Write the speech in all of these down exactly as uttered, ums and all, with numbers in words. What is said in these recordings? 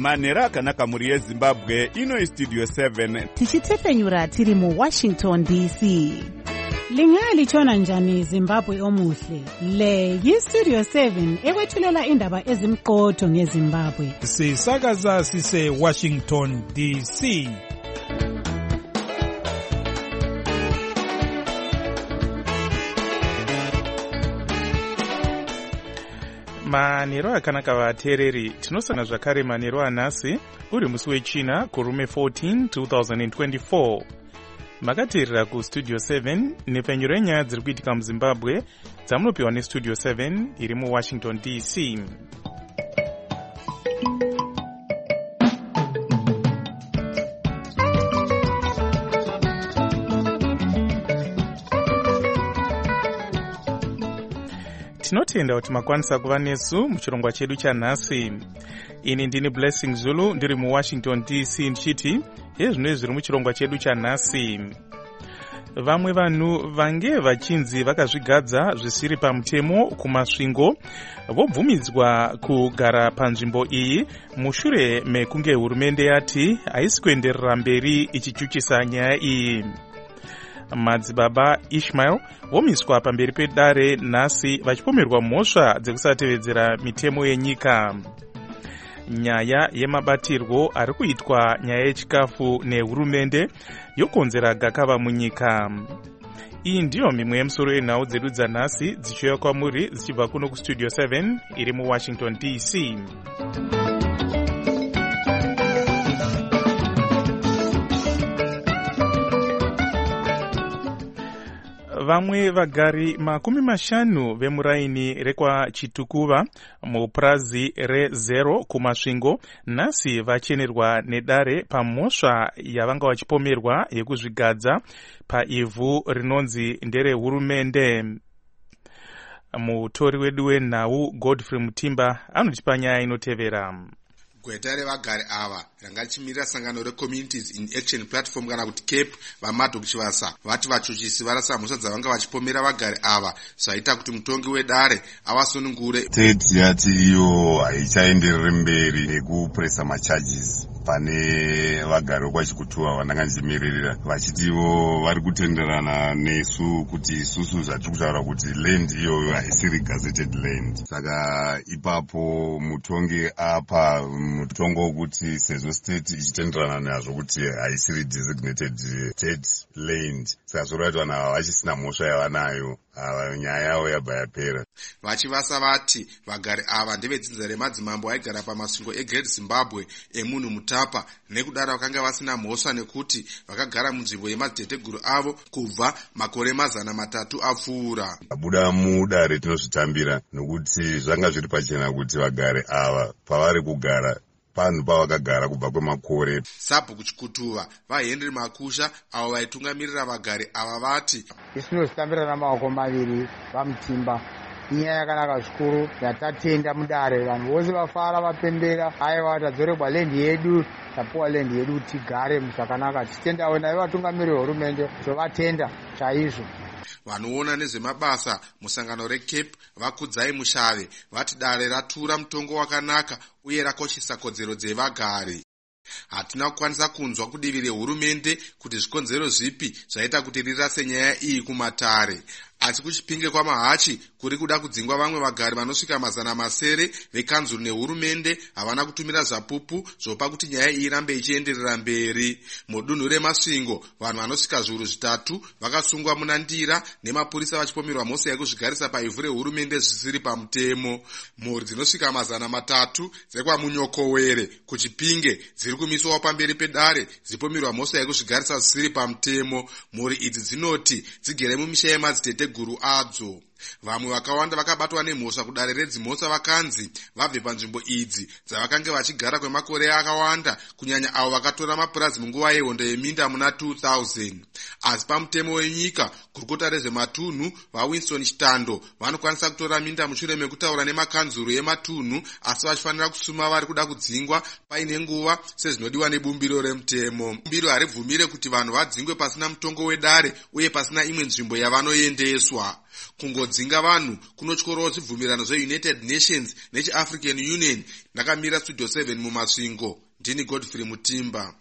manhero akanaka mhuri yezimbabwe. Ino istudio seven tichitefenyura tiri muwashington D C. Lingalitshona njani Zimbabwe omuhle? Le yistudio seven ekwethulela indaba ezimqotho ngeZimbabwe. Sisakaza sise Washington D C. Manhero akanaka vateereri, tinosangana zvakare manhero anhasi uri musi wechina kurume fourteen twenty twenty-four. Makateerera kustudio seven nepfenyuro yenyaya dziri kuitika muZimbabwe dzamunopiwa nestudio seven iri muWashington D C. Tinotenda kuti makwanisa kuva nesu muchirongwa chedu chanhasi. Ini ndini Blessing Zulu ndiri muWashington D C ndichiti ezvino zviri muchirongwa chedu chanhasi. Vamwe vanhu vange vachinzi vakazvigadza zvisiri pamutemo kumasvingo vobvumidzwa kugara panzvimbo iyi mushure mekunge hurumende yati haisi kuenderera mberi ichichuchisa nyaya iyi. Madzibaba Ishmael vomiswa pamberi pedare nhasi vachipomerwa mhosva dzekusatevedzera mitemo yenyika. Nyaya yemabatirwo ari kuitwa nyaya yechikafu nehurumende yokonzera gakava munyika. Iyi ndiyo mimwe yemusoro yenhau dzedu dzanhasi dzichiuya kwamuri dzichibva kuno kustudio seven iri muWashington D C. Vamwe vagari makumi mashanu vemuraini rekwa Chitukuva mupurazi rezero kumasvingo nhasi vachenerwa nedare pamhosva yavanga vachipomerwa yekuzvigadza paivhu rinonzi ndere hurumende. Mutori wedu wenhau Godfrey Mutimba anotipa nyaya inotevera. Gweta revagari ava ranga chimirira sangano reCommunities in Action Platform kana kuti C A P vaMadok Chivasa vati vachuchisi varasa mhosva dzavanga vachipomera vagari ava zvaita kuti mutongi wedare avasunungure. State yati iyo haichaenderere mberi nekupuresa macharges pane vagari vokwachikutuva vandanga ndichimiririra vachitivo vari kutenderana nesu kuti isusu zvatiri kutaura kuti land iyoyo haisiri gazetted land. Saka ipapo mutongi apa mutongo wokuti sezvo state ichitenderana nazvo kuti haisiri designated state land, saka zvoreva kuti vanhu ava vachisina mhosva yavanayo, ava nyaya yavo yabva yapera. Vachivasa vati vagari ava ndevedzidza remadzimambo aigara pamasvingo eGreat Zimbabwe emunhu Mutapa, nekudaro vakanga vasina mhosva nekuti vakagara munzvimbo yemadziteteguru avo kubva makore mazana matatu apfuura. Abuda mudare tinozvitambira nokuti zvanga zviri pachena kuti vagari ava pavari kugara panhu pavakagara kubva kwemakore. Sabhuku Chikutuva vaHenry Makusha avo vaitungamirira vagari ava vati isinozitambira namaoko maviri vamutimba. Inyaya yakanaka zvikuru yatatenda mudare, vanhu vose vafara vapembera, aiwa tadzoregwa lendi yedu, tapuwa lendi yedu tigare muzvakanaka. Tichitendawo naye vatungamiriri vehurumende tovatenda chaizvo. Vanoona nezvemabasa musangano reC A P vakudzai Mushave vati dare ratura mutongo wakanaka uye rakoshesa kodzero dzevagari. Hatina kukwanisa kunzwa kudivi rehurumende kuti zvikonzero zvipi zvaita kuti rirase nyaya iyi kumatare. Asi kuchipinge kwamahachi kuri kuda kudzingwa vamwe vagari vanosvika mazana masere vekanzuru nehurumende havana kutumira zvapupu zvopa kuti nyaya iyi irambe ichienderera mberi. Mudunhu remasvingo vanhu vanosvika zviuru zvitatu vakasungwa muna ndira nemapurisa vachipomerwa mhosva yekuzvigarisa paivhu rehurumende zvisiri pamutemo. Mhuri dzinosvika mazana matatu dzekwamunyokowere kuchipinge dziri kumiswawo pamberi pedare dzipomerwa mhosva yekuzvigarisa zvisiri pamutemo. Mhuri idzi dzinoti dzigere mumisha yemadziteteguru guru adzo. Vamwe vakawanda vakabatwa nemhosva kudare redzimhosva vakanzi vabve panzvimbo idzi dzavakanga vachigara kwemakore akawanda, kunyanya avo vakatora mapurazi munguva yehondo yeminda muna two thousand. Asi pamutemo wenyika, gurukota rezvematunhu vaWinston Chitando vanokwanisa kutora minda mushure mekutaura nemakanzuru ematunhu, asi vachifanira kusuma vari kuda kudzingwa paine nguva sezvinodiwa nebumbiro remutemo. Bumbiro haribvumire kuti vanhu vadzingwe pasina mutongo wedare uye pasina imwe nzvimbo yavanoendeswa. kungodzinga vanhu kunotyorawo zvibvumirano zveunited nations nechiafrican union. Ndakamira studio seven mumasvingo. Ndini Godfrey Mutimba.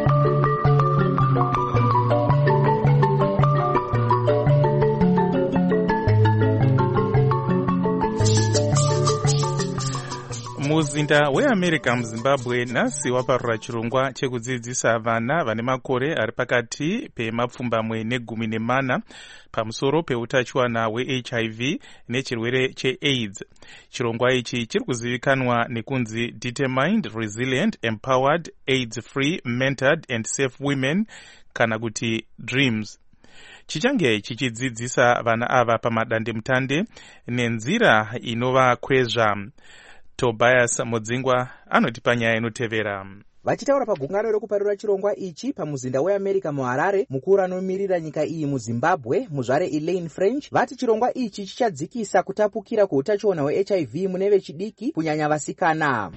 Muzinda weAmerica muZimbabwe nhasi waparura chirongwa chekudzidzisa vana vane makore ari pakati pemapfumbamwe negumi nemana pamusoro peutachiwana hwe-H I V nechirwere che-AIDS. Chirongwa ichi chiri kuzivikanwa nekunzi Determined, Resilient, Empowered, AIDS-Free, Mentored and Safe Women, kana kuti DREAMS. Chichange chichidzidzisa vana ava pamadandemutande nenzira inovakwezva. Tobias Mudzingwa anotipa nyaya inotevera. Vachitaura pagungano rekuparura chirongwa ichi pamuzinda weAmerica muHarare, mukuru anomirira nyika iyi muZimbabwe, muzvare Elaine French, vati chirongwa ichi chichadzikisa kutapukira kweutachiona hwe-H I V mune vechidiki kunyanya vasikana.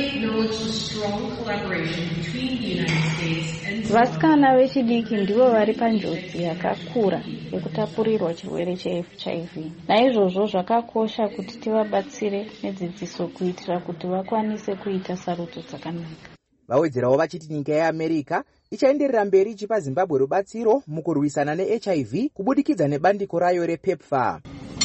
Vasikana vechidiki ndivo vari panjodzi yakakura yekutapurirwa chirwere che-H I V. Naizvozvo zvakakosha kuti tivabatsire nedzidziso kuitira kuti vakwanise kuita sarudzo dzakanaka. Vawedzerawo vachiti nyika yeAmerica ichaenderera mberi ichipa Zimbabwe rubatsiro mukurwisana ne-H I V kubudikidza nebandiko rayo rePEPFAR.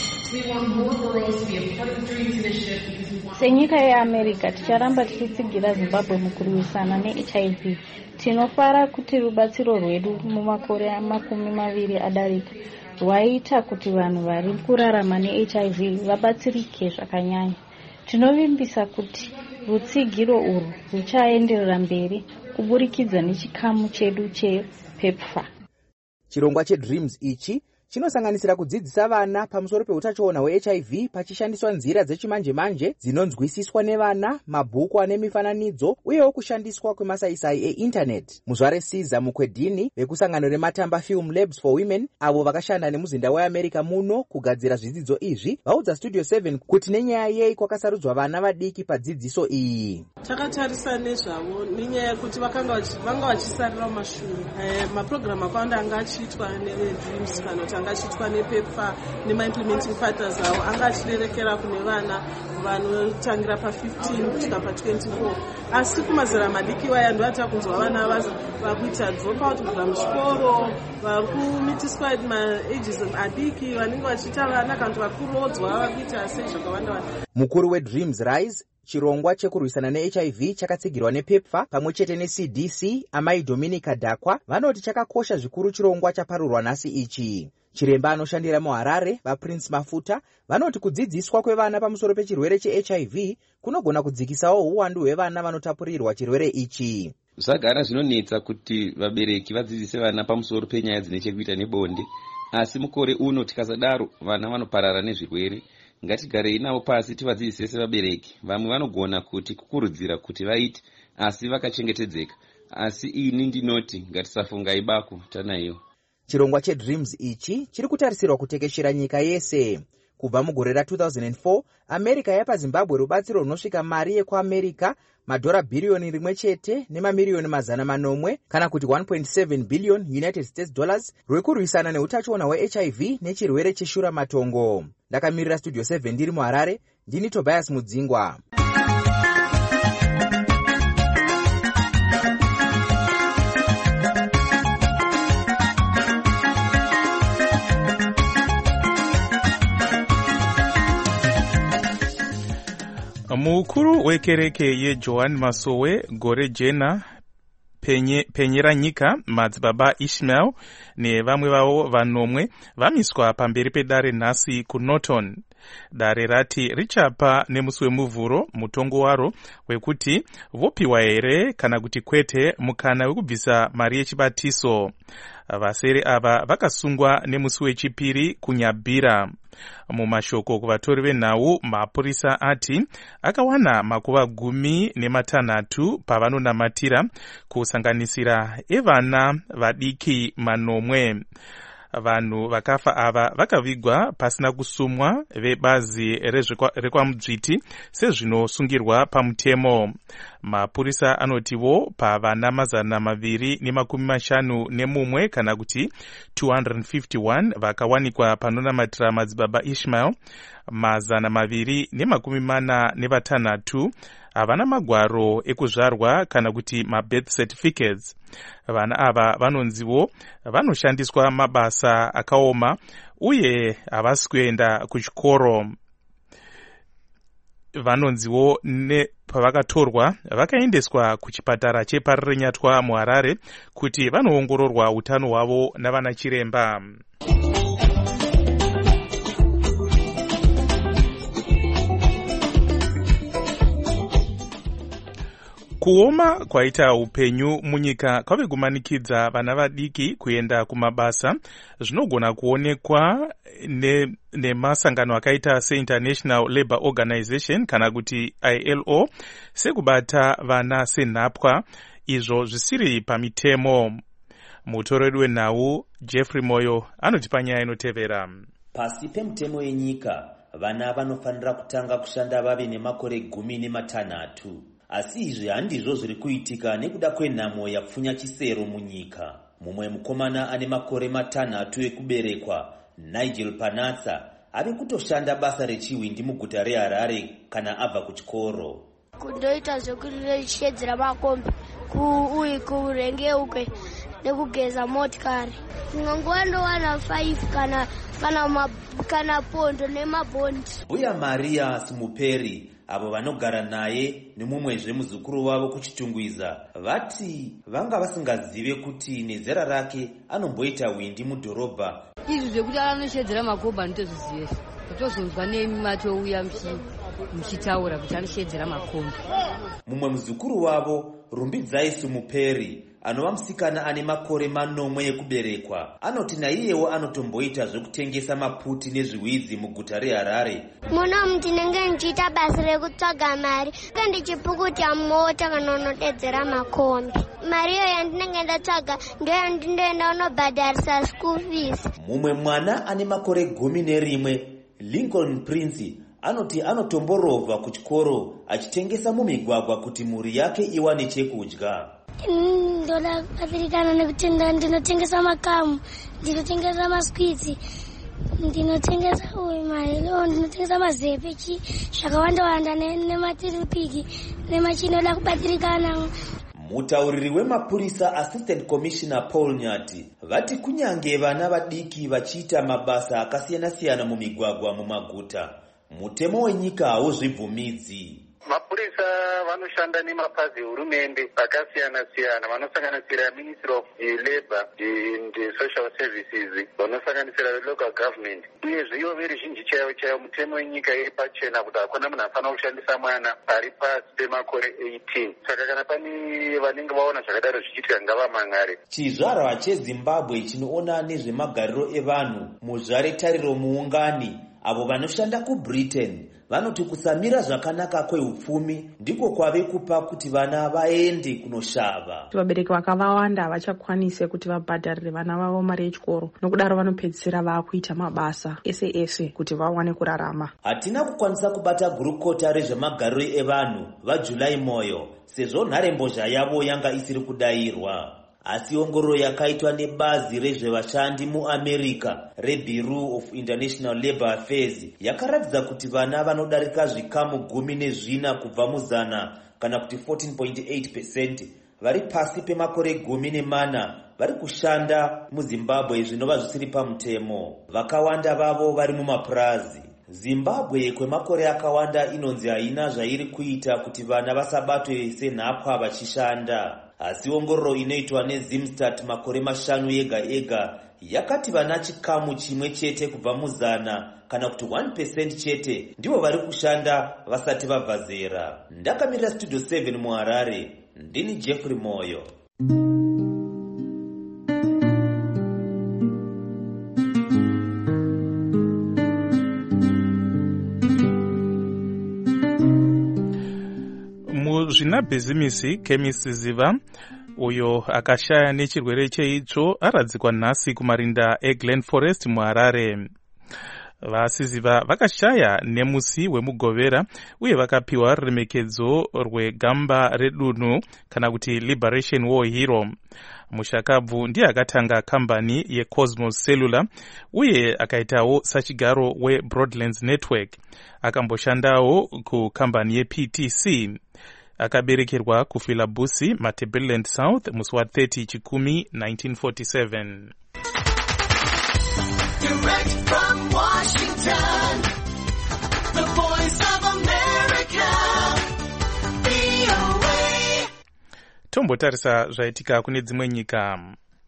Senyika yeAmerica ticharamba tichitsigira Zimbabwe mukurwisana ne-H I V. Tinofara kuti rubatsiro rwedu mumakore makumi maviri adarika rwaita kuti vanhu vari kurarama ne-H I V vabatsirike zvakanyanya. Tinovimbisa kuti rutsigiro urwu ruchaenderera mberi kuburikidza nechikamu chedu chePEPFAR. Chirongwa cheDREAMS ichi chinosanganisira kudzidzisa vana pamusoro peutachiona hwe-H I V pachishandiswa nzira dzechimanje-manje dzinonzwisiswa nevana, mabhuku ane mifananidzo uyewo kushandiswa kwemasaisai einternet. Muzvare Caesar Mukwedini vekusangano rematamba Film Labs for Women avo vakashanda nemuzinda weAmerica muno kugadzira zvidzidzo izvi vaudza Studio seven kuti nenyaya yei kwakasarudzwa vana vadiki padzidziso iyi. Takatarisa nezvavo nenyaya yekuti vakanga vanga vachisarira mumashure. Eh, maprogramu akawanda anga achiitwa neDreams kana kuti anga achiitwa nePEPFAR nema-implementing partners avo anga achirerekera kune vana vanotangira pa-fifteen kusvika pa-twenty-four. Asi kumazera madiki vaya ndovatava kunzwa vana vakuita dropout kubva muchikoro, vari kumitiswa maages adiki, vanenge vachiita vana kana kuti vari kurodzwa vakuita sei zvakawanda wanda. Mukuru weDreams Rise, chirongwa chekurwisana ne-H I V chakatsigirwa nePEPFAR pamwe chete neC D C, amai Dominica Dakwa, vanoti chakakosha zvikuru chirongwa chaparurwa nhasi ichi. Chiremba anoshandira muHarare, vaPrince Mafuta, vanoti kudzidziswa kwevana pamusoro pechirwere che-H I V kunogona kudzikisawo uwandu hwevana vanotapurirwa chirwere ichi. Zvagara zvinonetsa kuti vabereki vadzidzise vana pamusoro penyaya dzine chekuita nebonde, asi mukore uno tikasadaro vana vanoparara nezvirwere. Ngatigarei navo pasi tivadzidzise sevabereki. Vamwe vanogona kuti kukurudzira kuti vaite asi vakachengetedzeka, asi ini ndinoti ngatisafungai bako tanaiyo. Chirongwa cheDreams ichi chiri kutarisirwa kutekeshera nyika yese. Kubva mugore ra-two thousand four, America yapa Zimbabwe rubatsiro runosvika mari yekuAmerica madhora bhiriyoni rimwe chete nemamiliyoni mazana manomwe kana kuti one point seven billion United States dollars rwekurwisana neutachiona hwe-H I V nechirwere cheshura matongo. Ndakamirira Studio seven ndiri muHarare, ndini Tobias Mudzingwa. Mukuru wekereke yeJohn Masowe gore jena penye, penyera nyika madzibaba Ishmael nevamwe vavo vanomwe vamiswa pamberi pedare nhasi kuNorton. Dare rati richapa nemusi wemuvhuro mutongo waro wekuti vopiwa here kana kuti kwete mukana wekubvisa mari yechibatiso. Vasere ava vakasungwa nemusi wechipiri kunyabhira. Mumashoko kuvatori venhau, mapurisa ati akawana makuva gumi nematanhatu pavanonamatira kusanganisira evana vadiki manomwe. vanhu vakafa ava vakavigwa pasina kusumwa vebazi rekwamudzviti sezvinosungirwa pamutemo. Mapurisa anotivo pavana mazana maviri nemakumi mashanu nemumwe kana kuti two hundred fifty-one vakawanikwa panonamatira madzibaba Ishmael, mazana maviri nemakumi mana nevatanhatu havana magwaro ekuzvarwa kana kuti mabirth certificates. Vana ava vanonzivo vanoshandiswa mabasa akaoma uye havasi kuenda kuchikoro. Vanonzivo pavakatorwa vakaendeswa kuchipatara cheParirenyatwa muHarare kuti vanoongororwa utano hwavo navana chiremba. Kuoma kwaita upenyu munyika kwave kumanikidza vana vadiki kuenda kumabasa zvinogona kuonekwa nemasangano ne akaita seInternational Labour Organization kana kuti I L O sekubata vana senhapwa, izvo zvisiri pamitemo. Mutoreri wenhau Jeffrey Moyo anotipa nyaya inotevera. Pasi pemutemo yenyika vana vanofanira kutanga kushanda vave nemakore gumi nematanhatu. Asi izvi handizvo zviri kuitika nekuda kwenhamo yapfunya chisero munyika. Mumwe mukomana ane makore matanhatu ekuberekwa, Nigel Panatsa, ari kutoshanda basa rechiwindi muguta reHarare kana abva kuchikoro. Kundoita zvekureshedzera makombi uye kurengeuke nekugeza motikari. Nguva ndowana five kana kana kana pondo nemabhondi. Uya Maria Smuperi avo vanogara naye nemumwezve muzukuru wavo kuchitungwiza vati vanga vasingazive kuti nezera rake anomboita windi mudhorobha. Izvi zvekuti anoshedzera makombi anotozviziva, totozonzwa nematouya muchitaura kuti anoshedzera makombi. Mumwe muzukuru wavo Rumbidzai Smuperi anova musikana ane makore manomwe ekuberekwa anoti naiyewo anotomboita zvekutengesa maputi nezviwidzi muguta reHarare. Muno ndinenge ndichiita basa rekutsvaga mari ndichipukuta mota kana unodedzera makombi. Mari iyo yandinenge ndatsvaga ndiyo yandindoenda unobhadharisa school fees. Mumwe mwana ane makore gumi nerimwe, Lincoln Prince, anoti anotomborovha kuchikoro achitengesa mumigwagwa kuti mhuri yake iwane chekudya. Ndoda kubatsirikana nekuti ndinotengesa makamu, ndinotengesa maswitsi, ndinotengesa umailo, ndinotengesa mazepe zvakawanda wanda nematiripiki nemachinoda kubatsirikana. Mutauriri wemapurisa Assistant Commissioner Paul Nyati vati kunyange vana vadiki vachiita mabasa akasiyana-siyana mumigwagwa mumaguta, mutemo wenyika hauzvibvumidzi. Mapurisa vanoshanda nemapazi ehurumende akasiyana-siyana vanosanganisira Ministry of Labour and Social Services, vanosanganisira local government. Uyezve ivo veruzhinji chaivo chaivo mutemo wenyika iri pachena kuti hakuna munhu afanira kushandisa mwana ari pasi pemakore eighteen. Saka kana pane vanenge vaona zvakadaro zvichiitika ngavamangare. Chizvarwa cheZimbabwe chinoona nezvemagariro evanhu muzvare tariro muungani avo vanoshanda kuBritain vanoti kusamira zvakanaka kweupfumi ndiko kwave kupa kuti vana vaende kunoshava. Vabereki vakawanda havachakwanise kuti vabhadharire vana vavo mari yechikoro, nokudaro vanopedzisira vakuita mabasa ese ese kuti vawane kurarama. Hatina kukwanisa kubata gurukota rezvemagariro evanhu vaJulai Moyo sezvo nharembozha yavo yanga isiri kudayirwa. Asi ongororo yakaitwa nebazi rezvevashandi muAmerica reBureau of International Labour Affairs yakaratidza kuti vana vanodarika zvikamu gumi nezvina kubva muzana kana kuti fourteen point eight percent vari pasi pemakore gumi nemana vari kushanda muZimbabwe zvinova zvisiri pamutemo. Vakawanda vavo vari mumapurazi. Zimbabwe kwemakore akawanda inonzi haina zvairi kuita kuti vana vasabatwe senhapwa vachishanda. Asi ongororo inoitwa neZimstat makore mashanu ega ega yakati vana chikamu chimwe chete kubva muzana kana kuti one percent chete ndivo vari kushanda vasati vabva zera. Ndakamirira Studio seven muHarare, ndini Jeffrey Moyo. Muzvina bhizimisi Chemist Ziva uyo akashaya nechirwere cheitsvo aradzikwa nhasi kumarinda eGlen Forest muHarare. Vasiziva vakashaya nemusi wemugovera uye vakapiwa ruremekedzo rwegamba redunhu kana kuti Liberation War Hero. Mushakabvu ndiye akatanga kambani yeCosmos Cellular uye akaitawo sachigaro weBroadlands Network. Akamboshandawo kukambani yeP T C. Akaberekerwa kuFilabusi, Matabeleland South musi wa thirty Chikumi nineteen forty-seven. Direct from Washington, the voice of America, V O A. Tombotarisa zvaitika kune dzimwe nyika.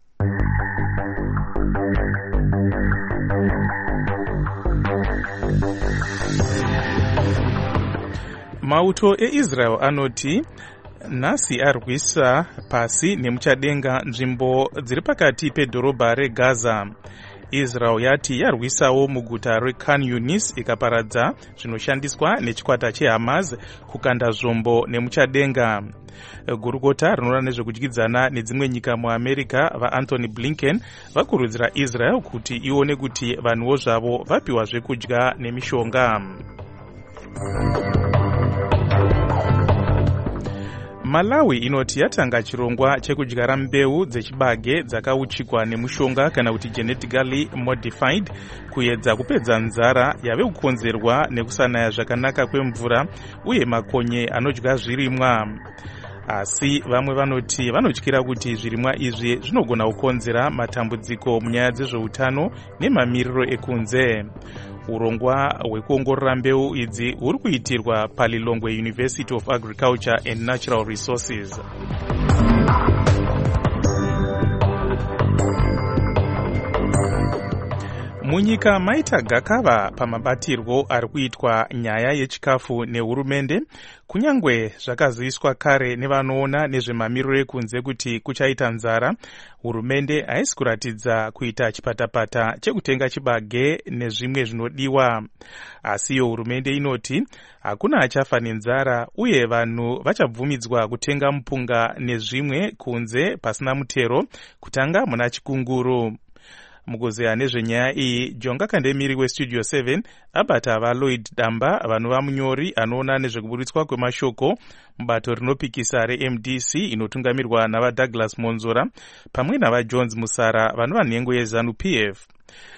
Mauto eIsrael anoti nhasi arwisa pasi nemuchadenga nzvimbo dziri pakati pedhorobha reGaza. Israel yati yarwisawo muguta reKhan Yunis ikaparadza zvinoshandiswa nechikwata cheHamas kukanda zvombo nemuchadenga. Gurukota rinoona nezvekudyidzana nedzimwe nyika muAmerica vaAnthony Blinken vakurudzira Israel kuti ione kuti vanhuwo zvavo vapiwa zvekudya nemishonga. Malawi inoti yatanga chirongwa chekudyara mbeu dzechibage dzakauchikwa nemushonga kana kuti genetically modified kuedza kupedza nzara yave kukonzerwa nekusanaya zvakanaka kwemvura uye makonye anodya zvirimwa. Asi vamwe vanoti vanotyira kuti zvirimwa izvi zvinogona kukonzera matambudziko munyaya dzezveutano nemamiriro ekunze. Urongwa hwekuongorora mbeu idzi huri kuitirwa paLilongwe University of Agriculture and Natural Resources. Munyika maita gakava pamabatirwo ari kuitwa nyaya yechikafu nehurumende, kunyangwe zvakaziviswa kare nevanoona nezvemamiriro ekunze kuti kuchaita nzara. Hurumende haisi kuratidza kuita chipatapata chekutenga chibage nezvimwe zvinodiwa. Asiyo hurumende inoti hakuna achafa nenzara uye vanhu vachabvumidzwa kutenga mupunga nezvimwe kunze pasina mutero kutanga muna chikunguru. Mukuzeya nezvenyaya iyi, Jonga Kandemiri weStudio seven abata vaLloyd Damba vanova munyori anoona nezvekuburitswa kwemashoko mubato rinopikisa reM D C inotungamirwa navaDouglas Monzora pamwe navaJones Musara vanova nhengo yeZanu P F.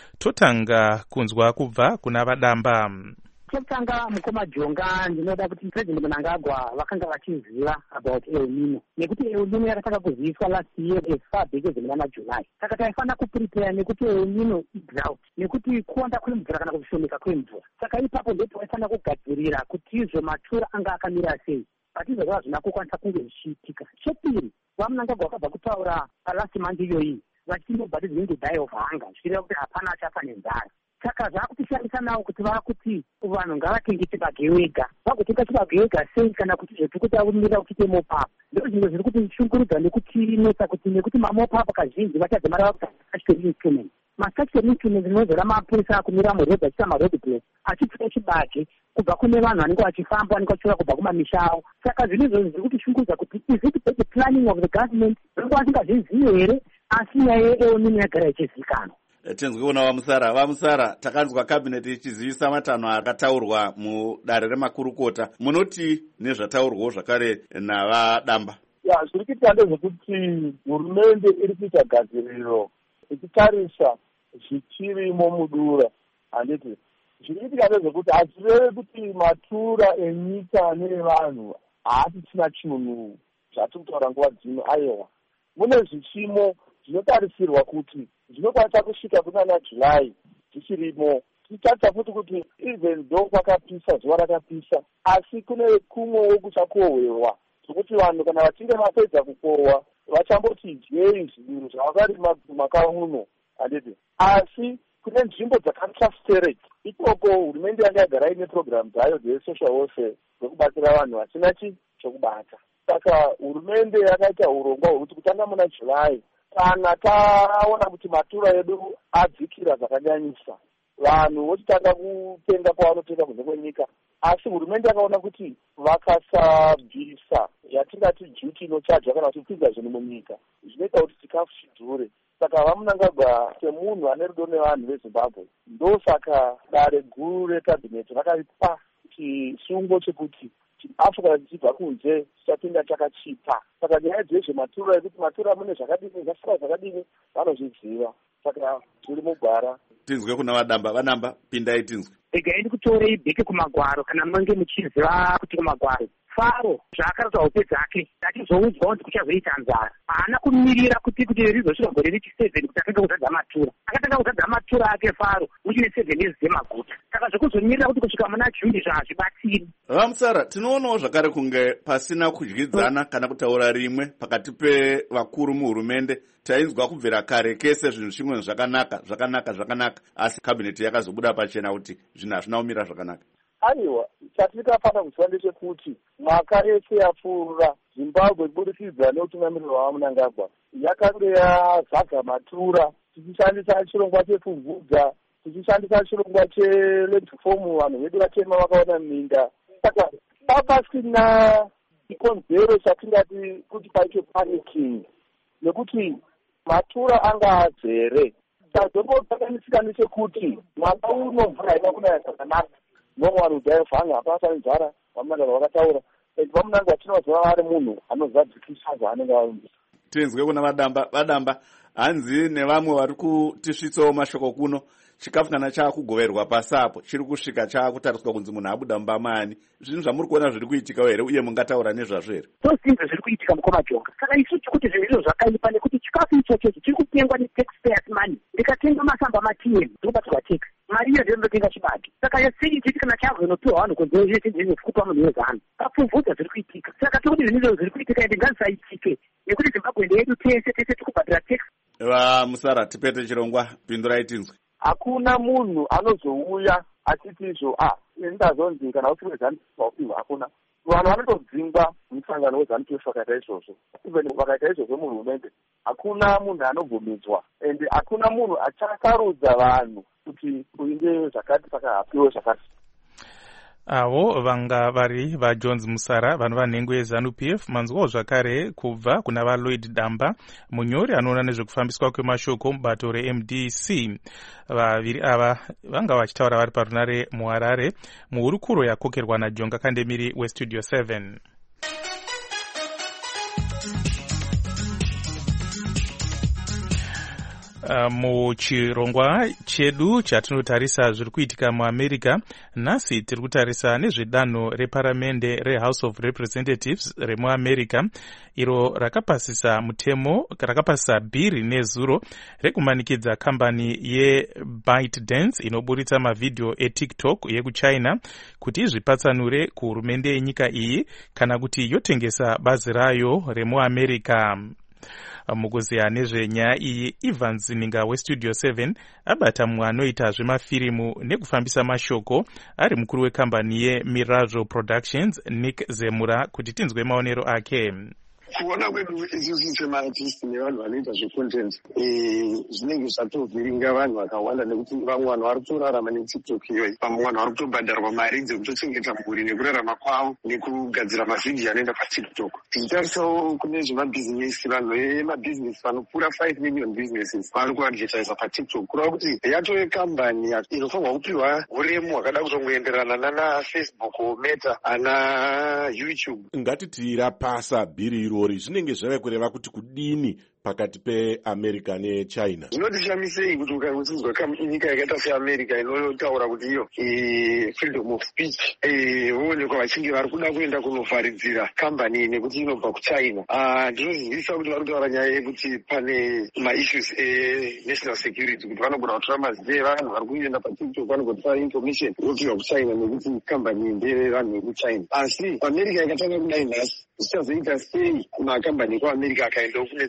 Totanga kunzwa kubva kuna vaDamba. Chekutanga mukoma Jonga ndinoda kuti President Mnangagwa vakanga vachiziva about El Nino nekuti El Nino yakatanga kuziviswa last year as far back as mwana July. Saka taifana kuprepare nekuti El Nino idrought nekuti kuwanda kwemvura kana kushomeka kwemvura. Saka ipapo ndipo taifana kugadzirira kuti izvo matura anga akamira sei. Patizvo zvava zvina kukwanisa kunge zvichiitika. Chepiri, vaMnangagwa vakabva kutaura last month iyoyi vachiti nobody is going to die of hunger. Zvireva kuti hapana achafa nenzara. Saka zvakutishandisa nawo kuti vakuti vanhu ngavatenge chibage wega. Vagotenga chibage wega sei kana kuti zvekuti aumira kuite mopapa. Ndizvo zvimwe zviri kuti shungurudza nekutinetsa kuti nekuti mamopapa kazhinji vachadzimara vakuti instrument. Mastatutory instrument dzinozora mapurisa akumira murodhi achiita maroad block achipfuka chibage kubva kune vanhu vanenge vachifamba vanenge vachiuya kubva kumamisha avo. Saka zvinhu izvozvo zviri kutishungurudza kuti is it the planning of the government vanenge vasingazvizivi here asi nyaya yeEl Nino yagara ichizivikanwa. Tenzwe kuona vamusara vamusara takanzwa kabineti ichizivisa matanho akataurwa mudare remakurukota. Munoti nezvataurwawo zvakare navaDamba? Ya, zviri kuitika ndezvekuti hurumende iri kuita gadziriro ichitarisa zvichirimo mudura. Handiti zviri kuitika ndezvekuti hazvirevi kuti matura enyika nevanhu haasisina chinhu zvatiri kutaura nguva dzino. Aiwa, mune zvichimo zvinotarisirwa kuti zvinokwanisa kusvika kunana July zvichirimo. Tichitarisa futi kuti even though kwakapisa zuva rakapisa asi kune kumwewo kuchakohwewa zvokuti vanhu kana vachinge vapedza kukohwa vachamboti dyei zvinhu zvavakarima mumaka uno. Handiti asi kune nzvimbo dzakaclustered ikoko hurumende yanga yagara ine program dzayo dzesocial welfare dzekubatsira vanhu vasina chi chokubata. Saka hurumende yakaita urongwa hwekuti kutanga muna July kana taona kuti matura edu adzikira zvakanyanyisa vanhu vochitanga kutenga kwavanotenga kunze kwenyika. Asi hurumende yakaona kuti vakasabvisa yatingati juti inochajwa kana tichipinza zvinhu munyika zvinoita kuti chikafu chidhure. Saka vaMnangagwa semunhu ane rudo nevanhu veZimbabwe ndosaka dare guru rekabhineti rakaipa chisungo chekuti Africa dzichibva kunze tichapinda takachipa. Saka nyaya dzezvematura ekuti matura mune zvakadini zvasara zvakadini vanozviziva. Saka tiri mugwara. Tinzwe kuna vadamba vanamba pindai tinzwe. Regai ndikutorei bheke kumagwaro kana mange muchiziva kuti kumagwaro Faro zvaakarota hope dzake achizoudzwa kuti kuchazoita nzara. Haana kumirira kuti kuti rizosvika gore rechiviri kuti atanga kuzadza matura. Akatanga kuzadza matura ake Faro muchine sevhen yezi dzemaguta. Saka zvekuzomirira kuti kusvika muna Juni zvazvibatsiri. Vamusara, tinoonawo zvakare kunge pasina kudyidzana kana kutaura rimwe pakati pevakuru muhurumende. Tainzwa kubvira kare kese zvinhu zvimwe zvakanaka zvakanaka zvakanaka asi kabineti yakazobuda pachena kuti zvinhu hazvina kumira zvakanaka. Aiwa, chatirikafana kuziva ndechekuti mwaka yese yapfuura Zimbabwe kubudikidza neutungamiriro waMnangagwa yakanga yazaga matura tichishandisa chirongwa chepfumvudza tichishandisa chirongwa cheledhifomu vanhu vedu vatema vakaona minda. Saka papasina chikonzero chatingati kuti paite paniking nekuti matura anga adzere. Tazombotaganisika nechekuti mwaka uno mvura haina kunaya zvakanaka. Nomwe vanhu kudhaya hapasa nzara vaMnangagwa vakataura. VaMnangagwa tinoziva vari munhu anozadzikisa zvaanenge aumbisa. Tinzwe kuna vadamba vadamba hanzi nevamwe vari kutisvitsawo mashoko kuno chikafu kana chaakugoverwa pasi apo chiri kusvika chaakutariswa kunzi munhu abuda mubamani. Zvinhu zvamuri kuona zviri kuitika here uye mungataura nezvazvo here? Tozvinhu zviri kuitika mukomajonga. Saka isu tikuti zvinhu izvo zvakaipa nekuti chikafu ichocho chiri kutengwa netaxpayers money. Ndikatenga masamba ma-T M ndinobatsirwa tax. Mari iyo ndinotenga chibage. Saka yasei chiti kana chazonopiwa vanhu kunze zvese ndinokupa munhu wezana. Kapfumvudza zviri kuitika. Saka tikuti zvinhu izvo zviri kuitika ende ngazisaitike. Nekuti Zimbabwe ndeyedu tese tese tikubhadhira tax. VaMusara tipete chirongwa pindurai tinzwe. Hakuna munhu anozouya achiti izvo ah ndazonzi kana usiri weZANU-P F waupiwa hakuna. Vanhu vanotodzingwa musangano weZANU-P F vakaita izvozvo. Even vakaita izvozvo muhurumende hakuna munhu anobvumidzwa ende hakuna munhu achasarudza vanhu kuti uinde zvakati saka hapiwe zvakati. Avo vanga vari vaJones Musara vanova nhengo yeZANU-P F. Manzwawo zvakare kubva kuna vaLloyd Damba munyori anoona nezvekufambiswa kwemashoko mubato reM D C. Vaviri ava vanga vachitaura vari parunare muHarare muhurukuro yakokerwa naJonga Kandemiri weStudio seven. Uh, muchirongwa chedu chatinotarisa zviri kuitika muAmerica nhasi tiri kutarisa nezvedanho reparamende reHouse of Representatives remuAmerica iro rakapasisa mutemo rakapasisa bhiri nezuro rekumanikidza kambani yeBytedance inoburitsa mavhidhiyo eTikTok yekuchina kuti izvipatsanure kuhurumende yenyika iyi kana kuti yotengesa bazi rayo remuAmerica. Mukuziya nezvenyaya iyi Ivan Zininga weStudio seven abata mumwe anoita zvemafirimu nekufambisa mashoko ari mukuru wekambani yeMirajo Productions Nick Zemura kuti tinzwe maonero ake. Kuona kwedu isusu semaartisti nevanhu vanoita zvecontent zvinenge zvatovhiringa vanhu vakawanda nekuti vamwe vanhu vari kutorarama neTikTok iyoyi. Vamwe vanhu vari kutobhadharwa mari dzekutochengeta mhuri nekurarama kwavo nekugadzira mavhidhiyo anoenda paTikTok. Tichitarisawo kune zvemabhizinesi, vanhu vemabhizinesi vanopfuura five million businesses vari kuadvertisa paTikTok. Kureva kuti yatove kambani inofanirwa kupiwa uremu hwakada kutongoenderana nana Facebook, Meta, ana YouTube. Ngatiti rapasa bhiri iro zvinenge zvave kureva kuti kudini pakati peAmerica neChina. Zvinotishamisa kuti ukangosinzwa nyika yakaita seAmerica inotaura kuti iyo freedom of speech voonekwa vachinge vari kuda kuenda kunovharidzira kambani nekuti inobva kuChina. Ndinozivisa kuti vari kutaura nyaya yekuti pane maissues enational security kuti vanogona kutora mazita evanhu vari kuenda paTikTok vanogotora information yopiwa kuChina nekuti kambani ndeyevanhu vekuChina. Asi America ikatanga kudai nhasi zvichazoita sei kumakambani ekuAmerica akaendawo kune dzimwe nyika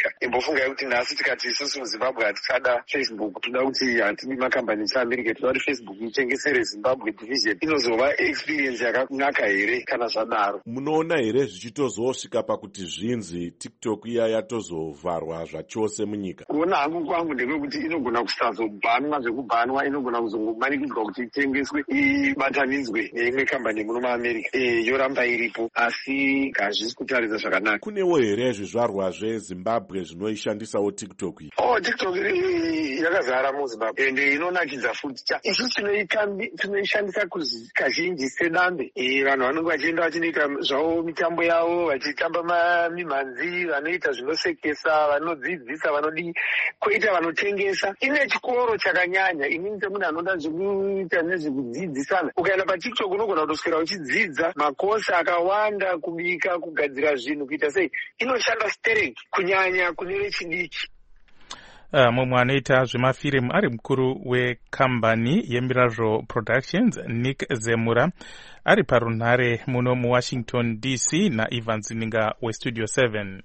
america. Imbofungai kuti nhasi tikati isusu muzimbabwe hatichada Facebook, toda kuti hatidi makambani echiamerica, toda kuti Facebook itengesere Zimbabwe division, inozova experience yakanaka here kana zvadaro? Munoona here zvichitozosvika pakuti zvinzi TikTok iya yatozovharwa zvachose munyika? Kuona hangu kwangu ndekuti inogona kusazobhanwa zvekubhanwa, inogona kuzongomanikidzwa kuti itengeswe ibatanidzwe neimwe kambani muno muamerica, e, yoramba iripo, asi hazvisi kutaridza zvakanaka. Kunewo here zvizvarwa zvezimbabwe zvinoishandisawo TikTok iyi? Oh, TikTok yakazara muzimbabwe ende inonakidza futi. Isusu tinoishandisa kazhinji sedambe. Vanhu vanenge vachienda vachinoita zvavo mitambo yavo, vachitamba mimhanzi, vanoita zvinosekesa, vanodzidzisa, vanodii, koita vanotengesa. Ine chikoro chakanyanya. Inini semunhu anoda zvekuita nezvekudzidzisana, ukaenda paTikTok unogona kutoswera uchidzidza makosi akawanda, kubika, kugadzira zvinhu, kuita sei. Inoshanda stereki kunyanya kune vechidiki. Uh, mumwe anoita zvemafirimu ari mukuru wekambani yeMirazo Productions, Nick Zemura, ari parunhare muno muWashington D C naIvan Zininga weStudio seven.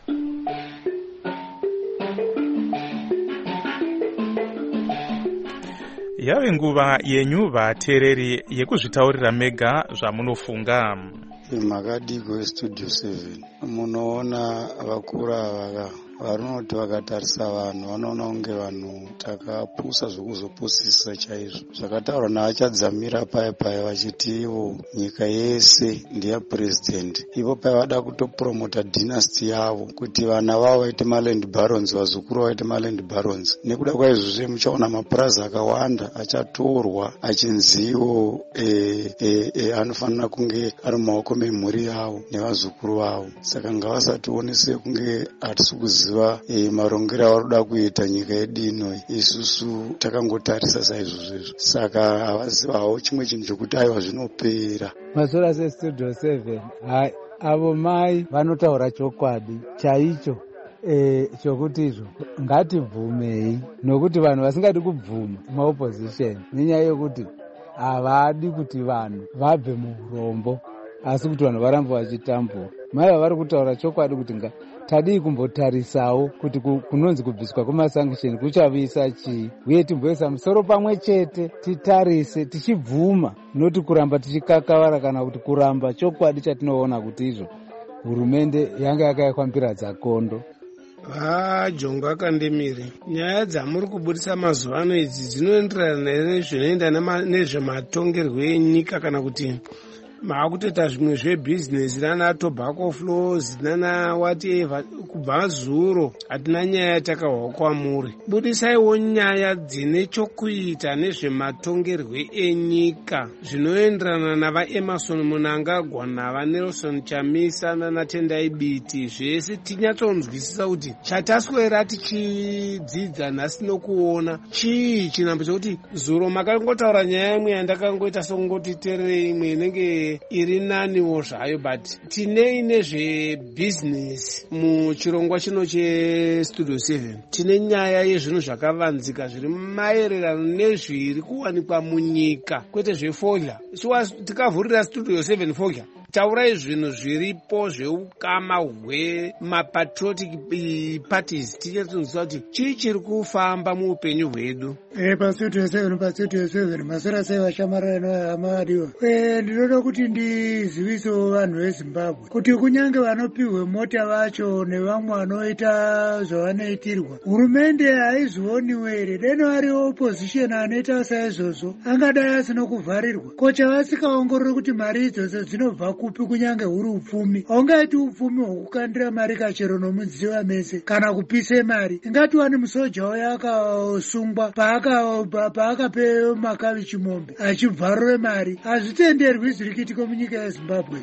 Yave nguva yenyu vateereri yekuzvitaurira mega zvamunofunga. Makadiko weStudio seven munoona vakuru ava varinoti vakatarisa vanhu vanoona kunge vanhu takapusa zvokuzopusisa chaizvo. Zvakataurwa navachadzamira paya paya vachiti ivo nyika yese ndeyapurezidendi, ivo paya vada kutopromota dynasty yavo kuti vana vavo vaite maland barons, vazukuru vaite maland barons. Nekuda kwaizvozve muchaona mapurazi akawanda achatorwa achinziwo e, e, e, anofanira kunge ari mumaoko memhuri yavo nevazukuru vavo. Saka ngavasatiwonese kunge hatisi kuziva E, marongero avarikuda kuita nyika yedu ino. Isusu takangotarisa saizvozvo, saka havazivawo chimwe chinhu chokuti aiwa zvinopera. Masora seStudio seven, hai avo mai vanotaura chokwadi chaicho e, chokuti izvo ngatibvumei, nokuti vanhu vasingadi kubvuma maopposition nenyaya yokuti havadi kuti vanhu vabve muurombo, asi kuti vanhu varambe vachitambura. Mai vavari kutaura chokwadi kuti nga tadii kumbotarisawo kuti kunonzi kubviswa kwemasanction kuchavisa chii, uye timboisa musoro pamwe chete titarise tichibvuma, noti kuramba tichikakavara kana kuti kuramba chokwadi chatinoona kuti izvo hurumende yanga yakayakwambira dzakondo. Ah, Jongo akandemire. Nyaya dzamuri kubudisa mazuva ano idzi dzinoenderana nezvinoenda nezvematongerwo enyika kana kuti maakutoita zvimwe zvebhizinesi nana tobacco flows nana whatever. Kubva zuro hatina nyaya yatakahwa kwamuri. Budisaiwo nyaya dzine chokuita nezvematongerwo enyika zvinoenderana navaEmerson Mnangagwa navaNelson Chamisa naNatendai Biti. Zvese tinyatsonzwisisa kuti chataswera tichidzidza nhasi nokuona chii chinhambo chokuti zuro makangotaura nyaya imwe yandakangoita songoti terere imwe inenge iri naniwo zvayo, but tinei nezvebhizinesi muchirongwa chino cheStudio seven. Tine nyaya yezvinhu zvakavanzika zviri maererano nezviri kuwanikwa munyika, kwete zvefolya. Tikavhurira Studio seven folya, taurai zvinhu zviripo zveukama hwemapatriotic parties, tichatonzwa kuti chii chiri kufamba muupenyu hwedu. E, paStudio seven paStudio seven masora sei vashamarana nahamadiwa. E, ndinoda kuti ndizivisewo vanhu veZimbabwe kuti kunyange vanopiwe mota vacho nevamwe vanoita zvavanoitirwa, hurumende haizvioniwo here? Deno ari opposition anoita saizvozvo angadai asina kuvharirwa. Kocha vasikaongorori kuti mari idzodzo dzinobva kupi, kunyange huri upfumi. Haungaiti upfumi hwokukandira mari kachero nomudziwa mese kana kupise mari. Ingatiwani musoja uya akasungwa paakape makavichi mombe achibvarure mari. Hazvitenderwi zviri kuitika munyika yeZimbabwe.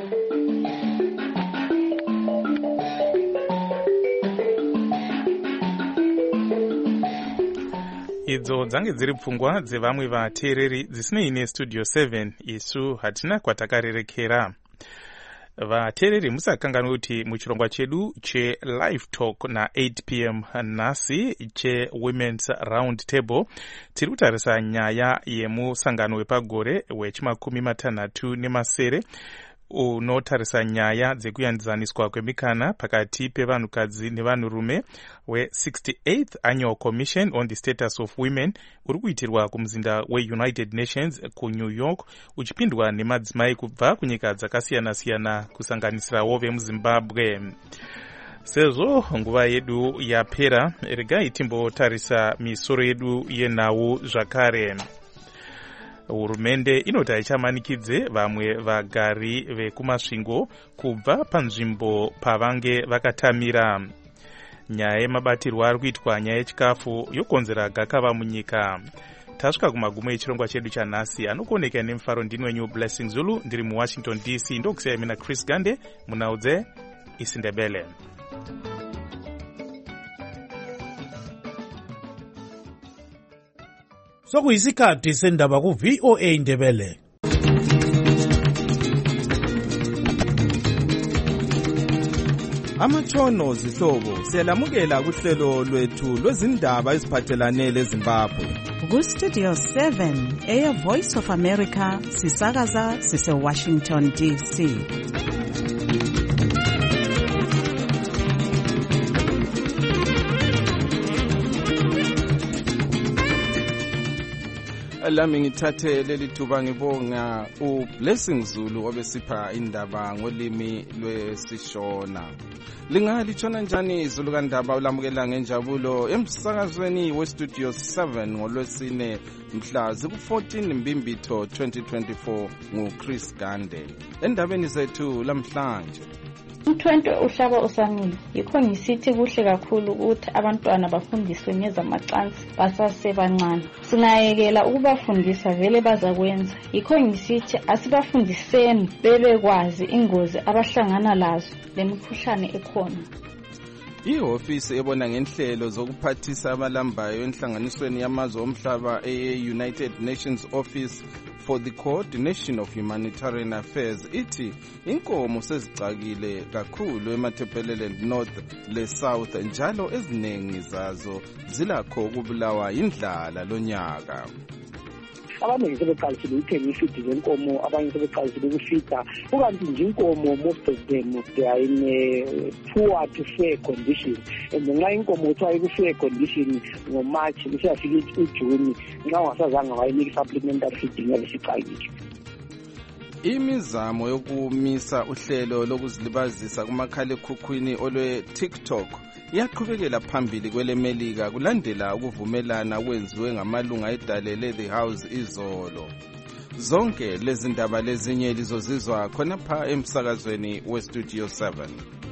Idzo dzange dziri pfungwa dzevamwe vateereri dzisinei neStudio seven. Isu hatina kwatakarerekera. Vateereri musakanganwe kuti muchirongwa chedu cheLive Talk na eight p m nhasi cheWomen's Round Table tiri kutarisa nyaya yemusangano wepagore wechimakumi matanhatu nemasere unotarisa nyaya dzekuyanzaniswa kwemikana pakati pevanhukadzi nevanhurume we-sixty-eighth Annual Commission on the Status of Women uri kuitirwa kumuzinda we-United Nations kuNew York, uchipindwa nemadzimai kubva kunyika dzakasiyana-siyana kusanganisirawo vemuZimbabwe. Sezvo nguva yedu yapera, regai timbotarisa misoro yedu yenhau zvakare. Hurumende inoti haichamanikidze vamwe vagari vekumasvingo kubva panzvimbo pavange vakatamira. Nyaya yemabatirwa ari kuitwa nyaya yechikafu yokonzera gakava munyika. Tasvika kumagumo echirongwa chedu chanhasi, anokuoneka nemufaro ndini wenyu Blessing Zulu, ndiri muWashington D C. Ndokusiyai mina Chris Gande munaudze isindebele. Sokuyisikhathi sendaba ku V O A Ndebele. Amatshono zihlobo siyalamukela kuhlelo lwethu lwezindaba eziphathelane leZimbabwe. Ku Studio seven eya Voice of America sisakaza sise Washington D C. Lami ngithathe leli thuba ngibonga uBlessing Zulu obesipha indaba ngolimi lwesishona. Lingalithona njani izulu kandaba ulamukela ngenjabulo emsakazweni weStudio seven ngolwesine mhla ziku-fourteen Mbimbitho twenty twenty-four nguChris Gande. Endabeni zethu lamhlanje, umthwente uhlaba usamile, yikho ngisithi kuhle kakhulu ukuthi abantwana bafundiswe ngezamacansi basasebancane. Singayekela ukubafundisa vele bazakwenza, yikho ngisithi asibafundiseni bebekwazi ingozi abahlangana lazo lemikhuhlane ekhona. Ihofisi ebona ngenhlelo zokuphathisa abalambayo enhlanganisweni yamazwe omhlaba e-United Nations Office for the Coordination of Humanitarian Affairs ithi inkomo sezicakile kakhulu eMatabeleland North le South, njalo eziningi zazo zilakho ukubulawa indlala lonyaka. Abaningi sebeqalisile ukuthenga ifidi zenkomo, abanye sebeqalisile ukufida, ukanti nje inkomo most of them they are in a poor to fair condition, and nxa inkomo kuthiwa iku-fair condition ngoMarch isiyafika uJuni, nxa ungasazange wayinika supplementary feeding yabe sicakile. Imizamo yokumisa uhlelo lokuzilibazisa kumakhalekhukhwini olwe-TikTok iyaqhubekela phambili kwelemelika kulandela ukuvumelana kwenziwe ngamalunga edale The House izolo. Zonke lezi ndaba lezinye lizozizwa khonapha emsakazweni weStudio seven.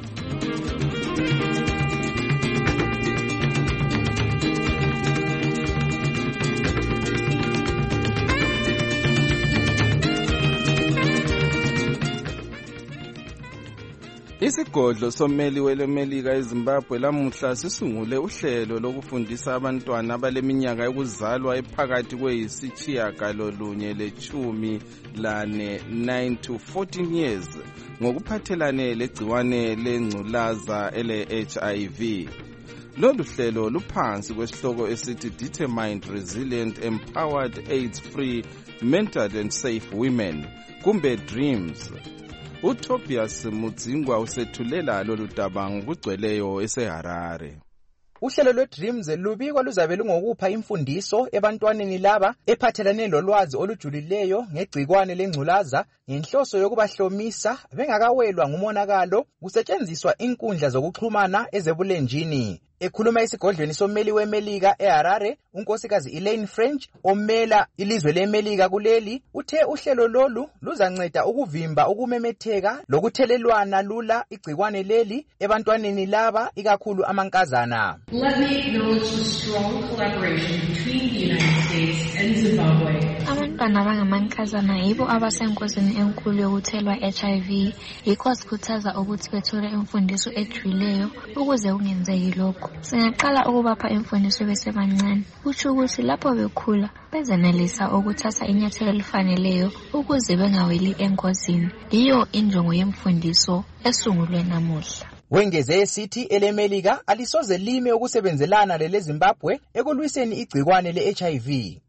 Isigodlo sommeli welemelika eZimbabwe lamuhla sisungule uhlelo lokufundisa abantwana abaleminyaka yokuzalwa ephakathi kweyisitshiyagalolunye lechumi lane nine to fourteen years ngokuphathelane legciwane lengculaza ele-H I V. Lolu hlelo luphansi kwesihloko esithi Determined, Resilient, Empowered, AIDS-Free, Mentored and Safe Women, kumbe DREAMS. uTobias Mudzingwa usethulela lolu daba ngokugcweleyo eseHarare. Uhlelo lweDreams lubikwa luzabe lungokupha imfundiso ebantwaneni laba ephathelane lolwazi olujulileyo ngegcikwane lengculaza ngenhloso yokubahlomisa bengakawelwa ngumonakalo kusetshenziswa inkundla zokuxhumana ezebulenjini. Ekhuluma isigodlweni sommeli weMelika eHarare, unkosikazi Elaine French omela ilizwe leMelika kuleli uthe uhlelo lolu luzanceda ukuvimba ukumemetheka lokuthelelwana lula igcikwane leli ebantwaneni laba ikakhulu amankazana. Let me acknowledge the strong collaboration between the United States and Zimbabwe. Abantwana abangamankazana yibo abasenkosini enkulu yokuthelwa H I V, yikho sikhuthaza ukuthi bethole imfundiso ejulileyo ukuze kungenzeki lokho. Singaqala ukubapha imfundiso besebancane, kusho ukuthi lapho bekhula bezenelisa ukuthatha inyathelo elifaneleyo ukuze bengaweli engozini. Iyo injongo yemfundiso esungulwe namuhla. Wengeze esithi elemelika alisoze lime ukusebenzelana lele Zimbabwe ekulwiseni igcikwane le-H I V.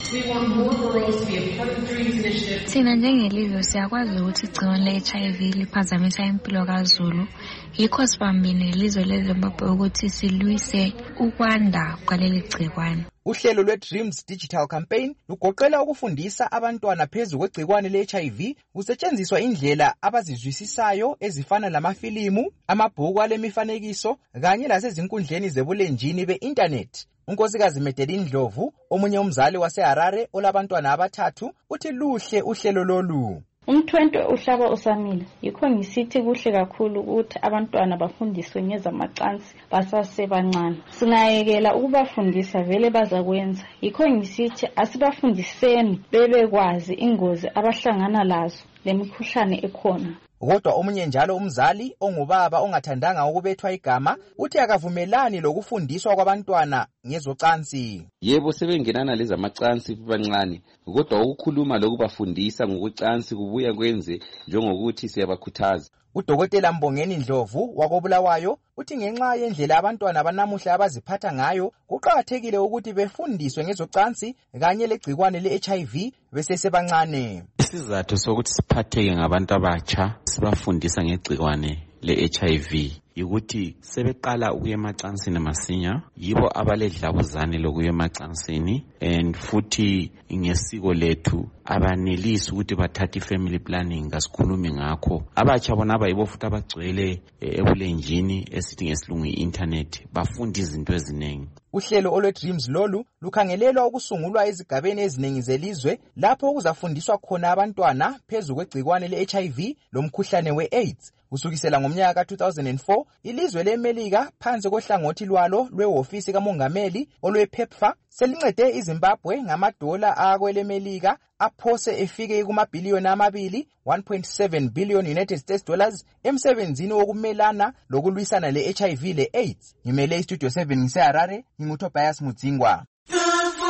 We want more girls to be a part of the Dreams Initiative. Thina njengelizwe siyakwazi ukuthi igciwane le-H I V liphazamisa impilo kaZulu. Yikho sibambile nelizwe leZimbabwe ukuthi silwise ukwanda kwaleli gciwane. Uhlelo lwe-Dreams Digital Campaign lugoqela ukufundisa abantwana phezu kwegciwane le-H I V kusetshenziswa indlela abazizwisisayo ezifana lamafilimu, amabhuku alemifanekiso kanye lasezinkundleni zebulenjini be-internet. Unkosikazi Medeline Ndlovu, omunye umzali waseHarare olabantwana abathathu, uthi luhle uhlelo lolu. Umthwentwe uhlaba usamile. Yikho ngisithi kuhle kakhulu ukuthi abantwana bafundiswe ngezamacansi basasebancane. Singayekela ukubafundisa vele bazakwenza. Yikho ngisithi asibafundiseni bebekwazi ingozi abahlangana lazo lemikhuhlane ekhona. Kodwa omunye njalo umzali ongubaba ongathandanga ukubethwa igama uthi akavumelani lokufundiswa kwabantwana ngezocansi. Yebo sebengenana lezamacansi bancane, kodwa ukukhuluma lokubafundisa ngokucansi kubuya kwenze njengokuthi siyabakhuthaza. Udokotela Mbongeni Ndlovu wakobulawayo uthi ngenxa yendlela abantwana banamuhla abaziphatha ngayo kuqhakathekile ukuthi befundiswe ngezocansi kanye legcikwane le-H I V besesebancane. Isizathu sokuthi siphatheke ngabantu abatsha sibafundisa ngegcikwane le-H I V yikuthi sebeqala ukuya emacansini masinya, yibo abaledlabuzane lokuya emacansini, and futhi ngesiko lethu abanelisi ukuthi bathathe family planning kasikhulumi ngakho. Abatsha bona abayibo futhi abagcwele ebulenjini esithi ngesilungu i-internet bafunda izinto eziningi. Uhlelo olwe-Dreams lolu lukhangelelwa ukusungulwa ezigabeni eziningi zelizwe lapho kuzafundiswa khona abantwana phezu kwegcikwane le-H I V lomkhuhlane we-AIDS. Kusukisela ngomnyaka ka two thousand four, ilizwe leMelika phansi kohlangothi lwalo lwehhovisi kamongameli olwe-PEPFAR selincede iZimbabwe ngamadola akwelemelika aphose efike kumabhiliyoni amabili, one point seven billion United States dollars, emsebenzini wokumelana lokulwisana le-H I V le-AIDS. Ngimele iStudio seven ngiseHarare, nginguTobias Mudzingwa. The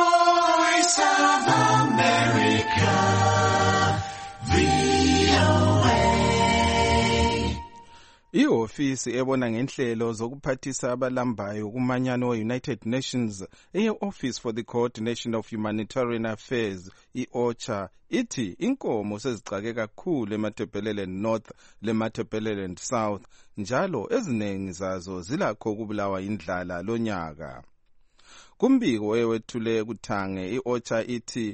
Voice of America, V O A. Ihofisi ebona ngenhlelo zokuphathisa abalambayo kumanyano we-United Nations eye-Office for the Coordination of Humanitarian Affairs, i-OCHA, ithi inkomo sezicake kakhulu eMatabeleland North leMatabeleland South, njalo eziningi zazo zilakho ukubulawa indlala lonyaka. Kumbiko ewethule kuthange, i-OCHA ithi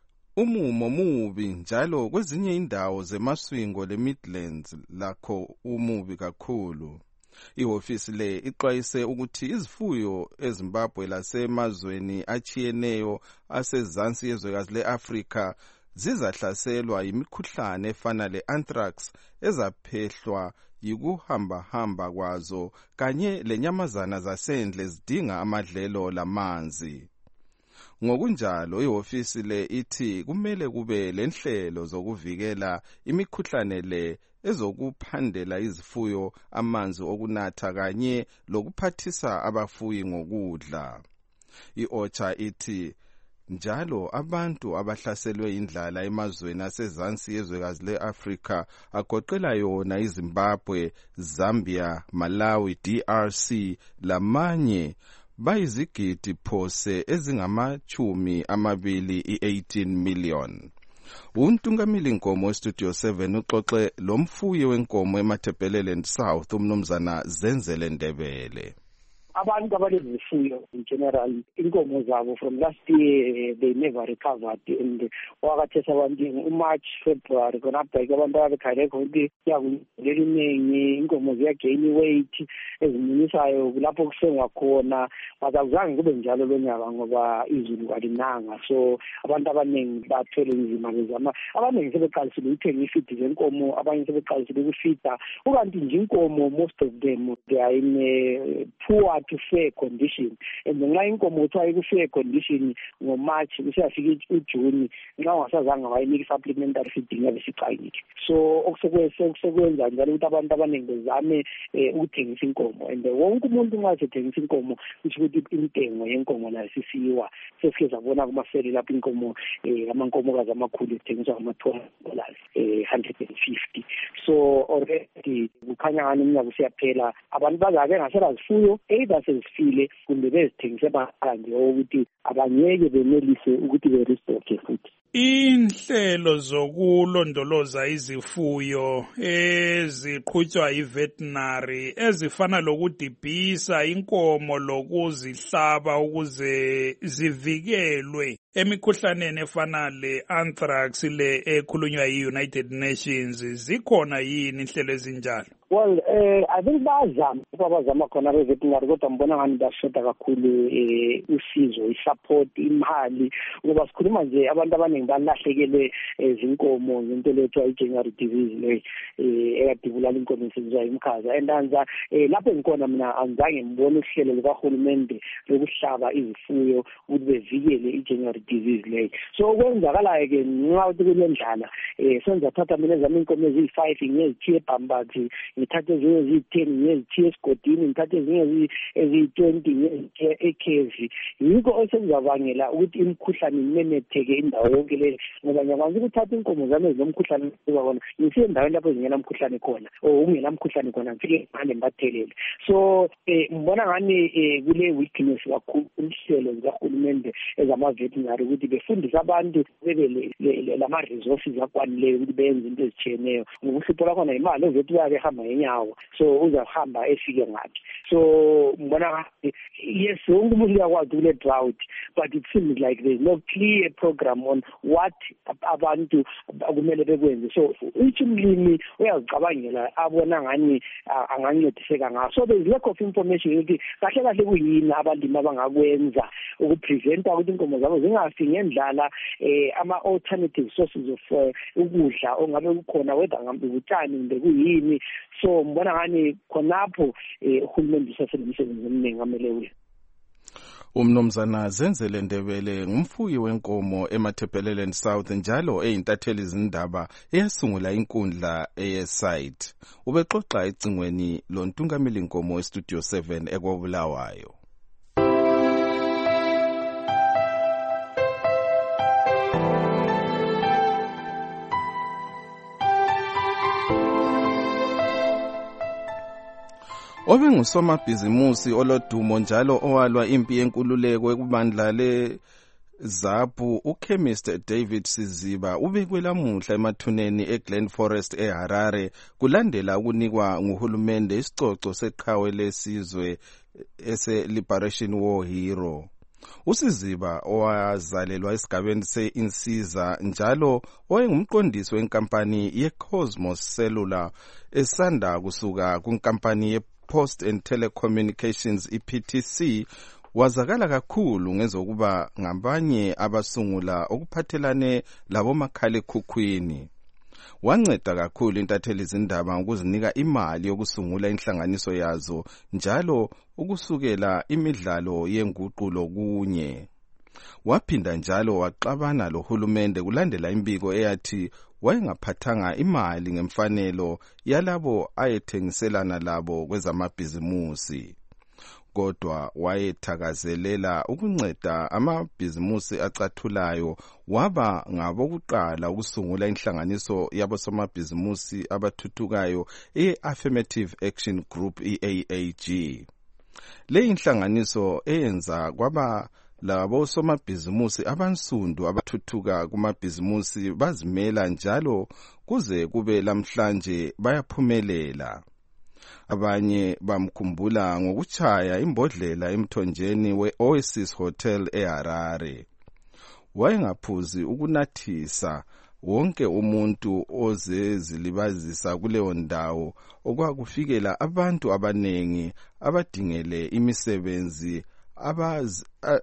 umumo mubi njalo kwezinye indawo zemaswingo le-Midlands lakho umubi kakhulu. Ihofisi le ixwayise ukuthi izifuyo eZimbabwe lasemazweni achiyeneyo asezansi yezwekazi le-Afrika zizahlaselwa yimikhuhlane efana le-anthrax ezaphehlwa yikuhamba-hamba kwazo kanye lenyamazana zasendle zidinga amadlelo lamanzi. Ngokunjalo ihofisi le ithi kumele kube lenhlelo zokuvikela imikhuhlane le ezokuphandela izifuyo amanzi okunatha kanye lokuphathisa abafuyi ngokudla. I-OCHA ithi njalo abantu abahlaselwe indlala emazweni asezansi yezwekazi le-Afrika agoqela yona iZimbabwe, Zambia, Malawi, D R C lamanye bayizigidi phose ezingamachumi amabili i-eighteen million. Untungamili nkomo weStudio seven uxoxe lomfuyi wenkomo eMatabeleland South umnumzana Zenzele Ndebele. Abantu abalezifuyo in general inkomo zabo from last year they never recovered, and wakathesa abantu uMarch February khona abheke abantu ababekhale ukuthi yakuleliningi inkomo ziya gain weight ezimunisayo lapho kusengwa khona, bazakuzange kube njalo lonyaka ngoba izulu alinanga, so abantu abaningi bathwele inzima lezama. Abaningi sebeqalisile ukuthenga ifeed zenkomo, abanye sebeqalisile ukufida, ukanti nje inkomo most of them they are in a poor to fair condition, and nxa inkomo kuthiwa iku-fair condition ngoMarch kusiyafika uJune nxa ungasazange wayinika supplementary feeding yabe siqalile. So okusekwenza njalo ukuthi abantu abaningi bezame ukuthengisa inkomo, and wonke umuntu nxa sethengisa inkomo kusho ukuthi intengo yenkomo layo sisiwa. Sesike sabona kumaferi lapho inkomo amankomokazi amakhulu ethengiswa ngama-two dollars, one hundred fifty. So already kukhanya ngani umnyaka usiyaphela, abantu bazake ngasela zifuyo either sezifile kumbe bezithengise bakanje ukuthi abanyeke benelise ukuthi be-restoke futhi. Inhlelo zokulondoloza izifuyo eziqhutshwa yi-veterinary ezifana lokudibhisa inkomo lokuzihlaba ukuze zivikelwe emikhuhlaneni efana le-anthrax le ekhulunywa yi-United Nations zikhona yini inhlelo ezinjalo? Well, eh I think bazama abazama khona be-veterinary kodwa mbona ngani bashoda kakhulu eh usizo, i-support, imali ngoba sikhuluma nje abantu abaningi balahlekelwe izinkomo ngento lethwa i-January disease le eh eyadibulala inkomo esizwa imkhaza endanza eh lapho ngikona mina angizange ngibone uhlelo likahulumende lokuhlaba izifuyo ukuthi bevikele i-January disease le. So kwenzakalayo ke ngathi kulendlala eh senza thatha mina ezami inkomo eziyi-five ngiyezithiye bhambathi ngithathe ezinye eziyi-ten ngiyezithiye esigodini ngithathe ezinye eziyi-twenty ngiyezithiye ekhevi. Yikho osengizabangela ukuthi imikhuhlane imemetheke indawo yonke le ngoba ngiyakwazi ukuthatha inkomo zami ezinomkhuhlane khona ngisiye endaweni lapho zingenamkhuhlane khona or ungenamkhuhlane khona ngifike ngale ngibathelele. So eh ngibona ngani kule weakness kakhulu inhlelo zikahulumende ezama-veterinary ukuthi befundise abantu bebe lama-resources akwanileyo ukuthi benze into ezitshiyeneyo ngoba uhlupho lwakhona imali oveterinary ehamba ngenyawo so uzahamba efike ngaphi. So ngibona ngani yes wonke umuntu uyakwazi kule drought but it seems like there's no clear program on what abantu kumele bekwenze. So each umlimi uyazicabangela abona ngani angancediseka ngaso. So there's lack of information ukuthi kahle kahle kuyini abalimi abangakwenza ukupreventa ukuthi inkomo zabo zingafi ngendlala eh ama-alternative sources of ukudla ongabe kukhona whether ngambe utshani kumbe kuyini. So mbona ngani khonapho uhulumende usasebenzisemsebenzi omningi amele uye. Umnomzana Zenzele Ndebele ngumfuyi wenkomo eMathebhelelen South njalo eyintatheli izindaba eyasungula inkundla eyesite. Ubexoxa ecingweni lontungameli inkomo eStudio seven ekwabulawayo. Obe ngusomabhizimusi olodumo njalo owalwa impi yenkululeko ekubandla le ZAPU uChemist David Siziba ubekwe lamuhla emathuneni eGlen Forest eHarare kulandela ukunikwa nguhulumende isicoco seqhawe lesizwe ese-Liberation War Hero. Usiziba owazalelwa esigabeni se-Insiza njalo owayengumqondisi wenkampani ye-Cosmos Cellular esanda kusuka kunkampani ye Post and Telecommunications I P T C wazakala kakhulu ngezokuba ngabanye abasungula okuphathelane labomakhalekhukhwini. Wanceda kakhulu intatheli izindaba ngokuzinika imali yokusungula inhlanganiso yazo njalo ukusukela imidlalo yenguqulo kunye. Waphinda njalo waxabana lohulumende kulandela imbiko eyathi wayengaphathanga imali ngemfanelo yalabo ayethengiselana labo kwezamabhizimusi. Kodwa wayethakazelela ukunceda amabhizimusi acathulayo waba ngabokuqala ukusungula inhlanganiso yabosomabhizimusi abathuthukayo e-Affirmative Action Group I A A G. Le inhlanganiso eyenza kwaba labo somabhizimusi abansundu abathuthuka kumabhizimusi bazimela njalo kuze kube lamhlanje bayaphumelela. Abanye bamkhumbula ngokuchaya imbodlela emthonjeni we-Oasis Hotel eHarare. Wayengaphuzi ukunathisa wonke umuntu ozezilibazisa kuleyo ndawo okwakufikela abantu abanengi abadingele imisebenzi abaz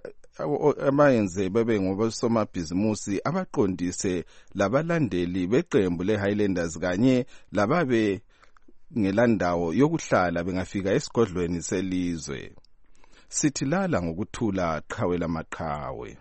abayenze bebe ngobosomabhizimusi abaqondise labalandeli beqembu le-Highlanders kanye lababe ngelandawo yokuhlala bengafika esigodlweni selizwe. Sithi lala ngokuthula qhawe lamaqhawe.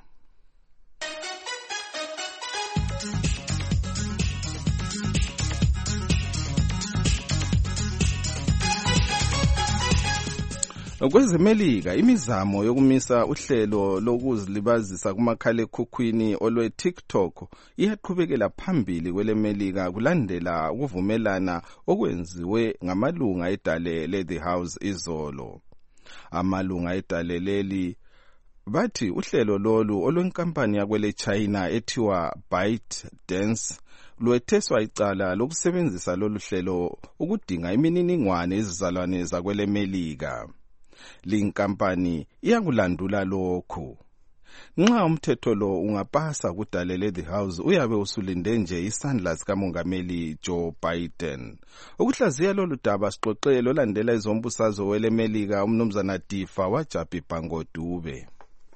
Kwezemelika imizamo yokumisa uhlelo lokuzilibazisa kumakhalekhukhwini olwe TikTok iyaqhubekela phambili kwelemelika kulandela ukuvumelana okwenziwe ngamalunga edale le The House izolo. Amalunga edaleleli bathi uhlelo lolu olwenkampani yakwele China ethiwa ByteDance lwetheswa icala lokusebenzisa lolu hlelo ukudinga imininingwane ezizalwane zakwele Melika. Linkampani iyakulandula lokhu. Nxa umthetho lo ungapasa kudalele the house uyabe usulinde nje isandla sikamongameli Joe Biden. Ukuhlaziya lolu daba sixoxelo landela izombusazo wele Melika umnumzana Difa waJabi Bangodube.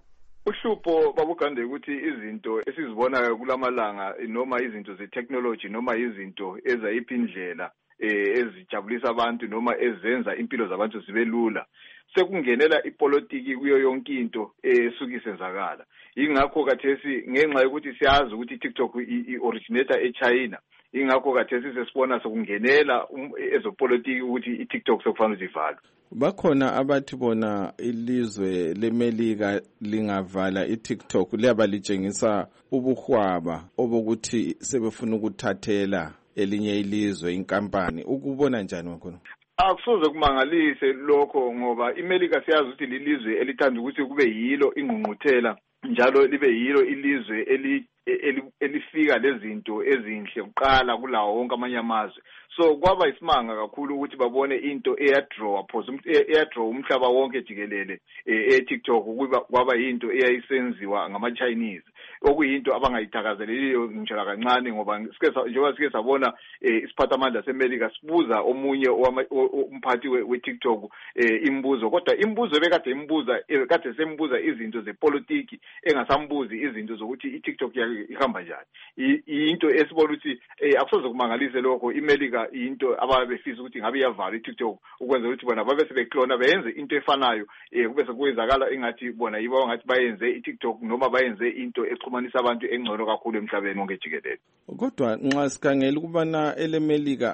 Uhlupho babugande ukuthi izinto esizibonayo kulamalanga noma izinto ze-technology noma izinto ezayiphi indlela eh ezijabulisa abantu noma ezenza impilo zabantu zibe lula sekungenela ipolitiki kuyo yonke into esuka isenzakala. Ingakho kathesi ngenxa yokuthi siyazi ukuthi TikTok i-originator eChina, ingakho kathesi sesibona sokungenela ezopolitiki ukuthi iTikTok sekufanele ivalwe. Bakhona abathi bona ilizwe leMelika lingavala iTikTok liyaba litshengisa ubuhwaba obokuthi sebefuna ukuthathela elinye ilizwe inkampani. Ukubona njani wakhona? Akusoze kumangalise lokho ngoba iMelika siyazi ukuthi lilizwe elithanda ukuthi kube yilo ingqungquthela njalo libe yilo ilizwe eli elifika lezinto ezinhle kuqala kulawo wonke amanye amazwe. So kwaba isimanga kakhulu ukuthi babone into eyadraw phoze eyadraw umhlaba wonke jikelele eTikTok kuba kwaba into eyayisenziwa ngama Chinese okuyinto abangayithakazeleliyo ngishela kancane ngoba sike njengoba sike sabona isiphathamandla seMelika sibuza omunye umphathi weTikTok imbuzo kodwa imbuzo bekade imbuza kade sembuza izinto zepolitiki engasambuzi izinto zokuthi iTikTok ihamba njani. Into esibona ukuthi akusoze kumangalise lokho iMelika into ababefisa ukuthi ngabe iyavala iTikTok ukwenza ukuthi bona babe sebeklona benze into efanayo kube sekuyenzakala ingathi bona yibo ngathi bayenze iTikTok noma bayenze into exhumanisa abantu engcono kakhulu emhlabeni wonke jikelele. Kodwa nxa sikhangela ukubana eleMelika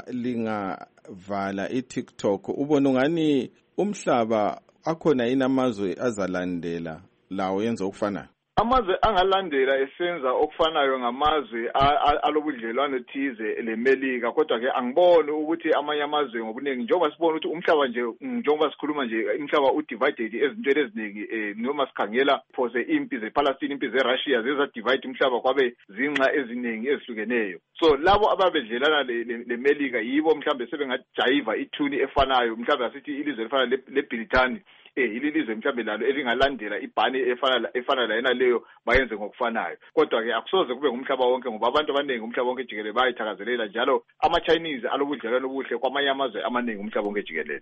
lingavala iTikTok ubona ngani umhlaba akhona inamazwe azalandela lawo yenza okufanayo. Amazwe angalandela esenza okufanayo ngamazwe alobudlelwano thize leMelika kodwa ke angiboni ukuthi amanye amazwe ngobuningi njengoba sibona ukuthi umhlaba nje njengoba sikhuluma nje umhlaba udivided ezintweni eziningi noma sikhangela phose impi zePalestine impi zeRussia zeza divide umhlaba kwabe zinxa eziningi ezihlukeneyo. So labo ababedlelana leMelika yibo mhlambe sebengajayiva ithuni efanayo mhlambe asithi ilizwe elifana leBritani eh ilizwe mhlambe lalo elingalandela ibhani efana efana la yena leyo bayenze ngokufanayo. Kodwa ke akusoze kube ngumhlaba wonke ngoba abantu abaningi umhlaba wonke jikelele bayithakazelela njalo ama Chinese alobudlelwano obuhle kwamanye amazwe amaningi umhlaba wonke jikelele.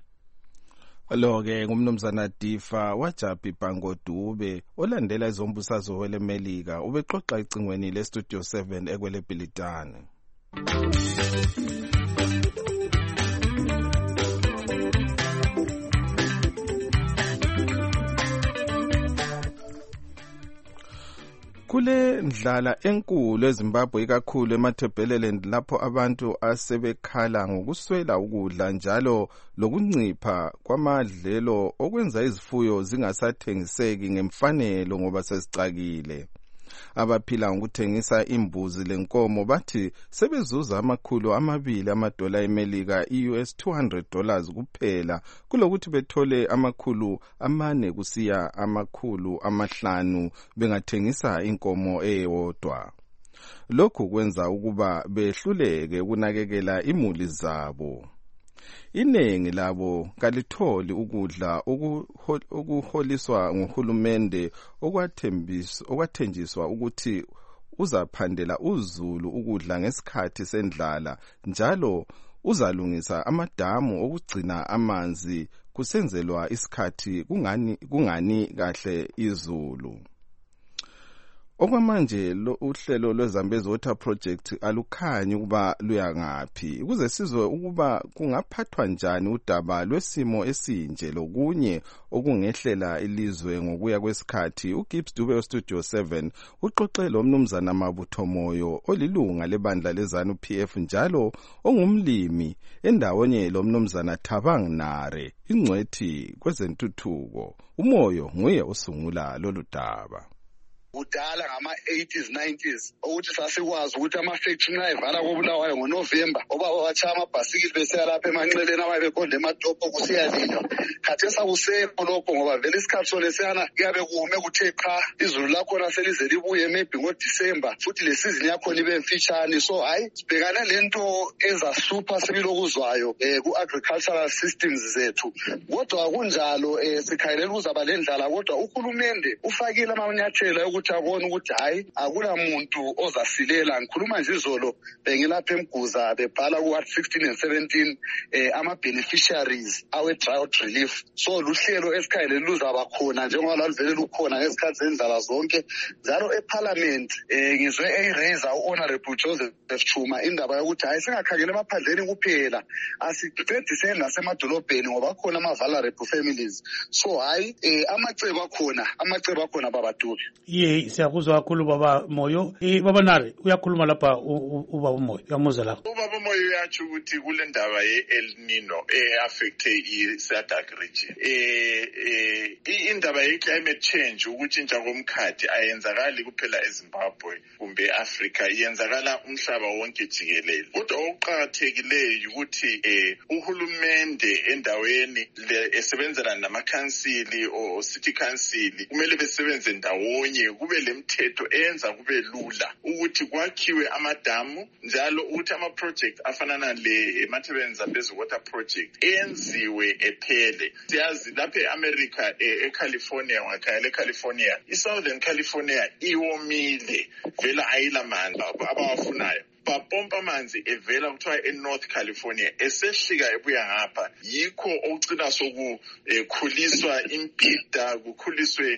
Lo ke ngumnumzana Difa waJabi Bangodube olandela izombusazo wele Melika ubexoxa icingweni le Studio seven ekwele Bilitane. Kule ndlala enkulu eZimbabwe ikakhulu eMatabeleland lapho abantu asebekhala ngokuswela ukudla njalo lokuncipha kwamadlelo okwenza izifuyo zingasathengiseki ngemfanelo ngoba sezicakile. Abaphila ngokuthengisa imbuzi lenkomo bathi sebezuza amakhulu amabili amadola eMelika i-U S two hundred dollars kuphela kulokuthi bethole amakhulu amane kusiya amakhulu amahlanu bengathengisa inkomo eyodwa. Lokhu kwenza ukuba behluleke ukunakekela imuli zabo. Inengi labo kalitholi ukudla okuholiswa nguhulumende okwathembiswa okwathenjiswa ukuthi uzaphandela uzulu ukudla ngesikhathi sendlala njalo uzalungisa amadamu okugcina amanzi kusenzelwa isikhathi kungani kungani kahle izulu. Okwamanje lo uhlelo lweZambezi Water Project alukhanyi ukuba luya ngaphi ukuze sizwe ukuba kungaphathwa njani udaba lwesimo esinje lokunye okungehlela ilizwe ngokuya kwesikhathi. uGibbs Dube Studio seven uxoxe lo mnumzana Mabutho Moyo olilunga lebandla leZANU P F njalo ongumlimi endawonye lo mnumzana Thabang Nare ingcwethi kwezentuthuko. Umoyo nguye osungula lolu daba. kudala ngama-eighties nineties ukuthi sasikwazi ukuthi ama-factory nxa evala koBulawayo ngoNovember obaba batshaya amabhasikili besiya lapha emanxeleni ababe beqonde ematopo kusiyalinywa. Khathesi akusekho lokho ngoba vele isikhathi solesiyana kuyabe kume kuthe qha izulu lakhona selize libuye maybe ngoDisemba futhi le season yakhona ibe mfitshane. So hayi sibhekane lento ezasupha sibilokuzwayo eh ku-agricultural systems zethu. Kodwa kunjalo eh sikhayelela ukuzaba lendlala kodwa uhulumende ufakile amanyathelo ukuthi abone ukuthi hayi akula muntu ozasilela. Ngikhuluma nje izolo bengilapha eMguza bebhala ku sixteen and seventeen eh ama beneficiaries awe drought relief. So luhlelo esikhayeleli luzaba khona njengoba laluvele lukhona ngesikhathi sendlala zonke njalo eParliament eh ngizwe eyiraise uHonorable Joseph Chuma indaba yokuthi hayi singakhangela emaphandleni kuphela asiqediseni nasemadolobheni ngoba khona ama vulnerable families. So hayi eh amacebo akhona amacebo akhona babaduli. Ye siyakuzwa kakhulu baba Moyo. Eh baba Nare uyakhuluma lapha ubaba Moyo uyamuzwa la. Ubaba Moyo uyathi ukuthi kule ndaba ye-El Nino e-affecte i-SADC region. Eh eh indaba ye-climate change ukutshintsha komkhathi ayenzakali kuphela eZimbabwe kumbe eAfrica iyenzakala umhlaba wonke jikelele. Kodwa okuqhakathekileyo ukuthi eh uhulumende endaweni esebenzela namakhansili o city council kumele besebenze ndawonye kube lemthetho eyenza kube lula ukuthi kwakhiwe amadamu njalo ukuthi ama project afanana le Matabeleland Zambezi water project enziwe ephele. Siyazi lapha eAmerica eCalifornia ngakhaya eCalifornia iSouthern California iwomile vela ayila manga abawafunayo bapompa amanzi evela kuthiwa eNorth California esehlika ebuya ngapha yikho okucina sokukhuliswa impida kukhuliswe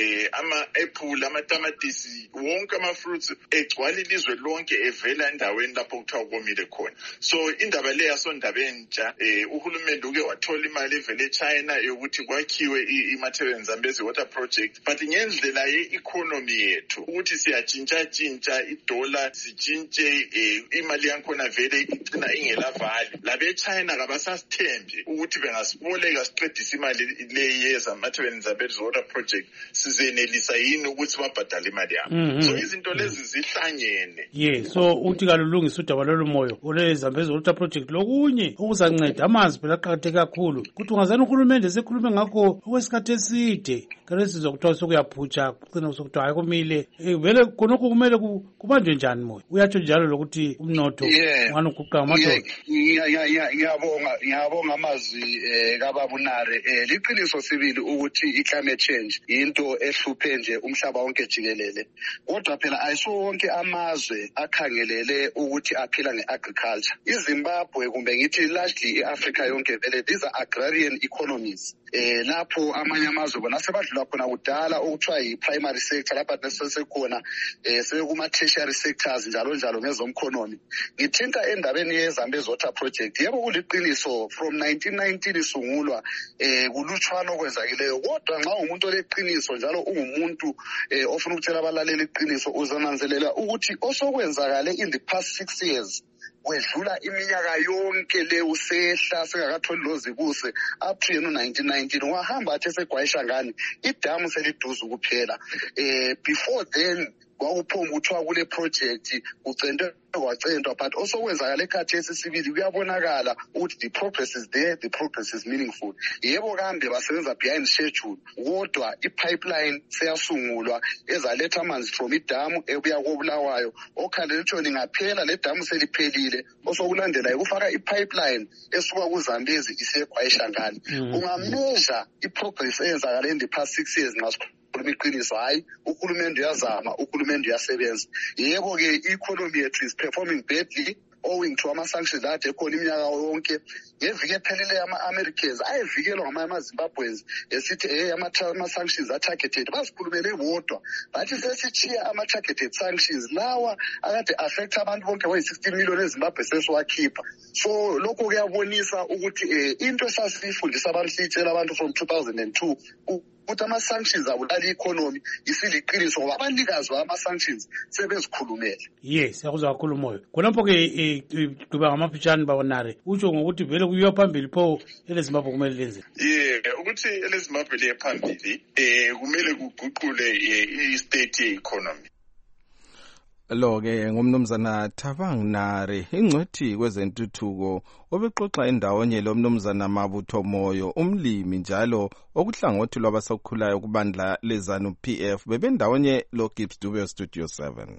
ama-apple amatamatisi wonke ama-fruits egcwala ilizwe lonke evela endaweni lapho kuthiwa komile khona. So indaba le yasondaba entsha uhulumende uke wathola imali evele eChina yokuthi kwakhiwe iMatabeleland Zambezi water project but ngendlela ye-economy yethu ukuthi siyatshintsha-tshintsha idola sitshintshe imali yakhona vele igcina ingela value. Labe China kabasasithembi ukuthi bengasiboleka siqedisa imali le yeza Matabeleland Zambezi water project sizenelisa yini ukuthi babhadale imali yabo. So izinto lezi zihlangene. Yeah, so uthi kalulungisa udaba lolumoyo ole Zambezi water project lokunye ukuzanceda amanzi phela aqhakatheke kakhulu ukuthi ungazana uhulumende sekhulume ngakho okwesikhathi eside kale sizokuthiwa sokuyaphutsha kucina sokuthiwa hayi kumile vele khonokho kumele kubanjwe njani moyo uyatsho njalo lokuthi umnotho ngani uguqa amadoda. Ngiyabonga ngiyabonga amazwi kaBaba Nare. Liqiniso sibili ukuthi i-climate change into ehluphe nje umhlaba wonke jikelele kodwa phela ayisonke amazwe akhangelele ukuthi aphila nge-agriculture. iZimbabwe kumbe ngithi largely i-Africa yonke vele these are agrarian economies. Eh lapho amanye amazwe bona sebadlula khona kudala okuthiwa yi-primary sector lapha nesesekhona eh sekuma tertiary sectors njalo njalo ngezomkhonomi. Ngithinta endabeni yeZambezi water project yebo kuliqiniso from nineteen nineteen isungulwa eh kulutshwana okwenzakileyo kodwa nxa umuntu oleqiniso njalo ungumuntu eh ofuna ukutshela abalaleli iqiniso uzananzelela ukuthi osokwenzakale in the past six years wedlula iminyaka yonke le usehla singakatholi lozibuse up to yena nineteen nineteen wahamba athe segwayisha ngani idamu seliduze ukuphela. Eh before then kwakuphonga ukuthiwa kule project kucentwe kwacentwa but also kwenzakala ekhathi esisibili kuyabonakala ukuthi the progress is there, the progress is meaningful. Yebo kambe basebenza behind schedule kodwa ipipeline seyasungulwa ezaletha amanzi from idamu ebuya koBulawayo okhandela utshoni ngaphela le damu seliphelile osokulandela ukufaka ipipeline esuka kuZambezi isegwayisha ngani. Ungameasure iprogress eyenzakala in the past six years nxa iqiniso hayi uhulumende uyazama uhulumende uyasebenza. Yebo ke i-economy yethu is performing badly owing to ama-sanctions ade ekhona iminyaka yonke. Ngeviki ephelele ama-Americans ayevikelwa ngamanye ama-Zimbabweans esithi eh ama-sanctions are-targeted bazikhulumele bodwa bathi sesitshiya ama-targeted sanctions lawa akade affect abantu bonke bayi-sixteen million eZimbabwe sesiwakhipha. So lokho kuyabonisa ukuthi eh into esasifundisa abantu siyitshela abantu from two thousand two ukuthi ama-sanctions abulala i-economy isiliqiniso ngoba abanikazi bama-sanctions sebezikhulumele. Yes, siyakuzwa kakhulu Moyo. Khonapho-ke gqiba ngamafitshane babonare utsho ngokuthi vele kuyiwa phambili pho eleZimbabwe kumele lenze. Yeah, ukuthi eleZimbabwe liye phambili eh kumele kuguqule i-state ye-economy. Lo-ke ngumnumzana Thabang Nare, ingcwethi kwezentuthuko obexoxa endawonye lo mnumzana Mabutho Moyo, umlimi njalo okuhlangothi lwabasakhulayo kubandla leZanu P F, bebendawonye lo Gibbs Dube Studio seven.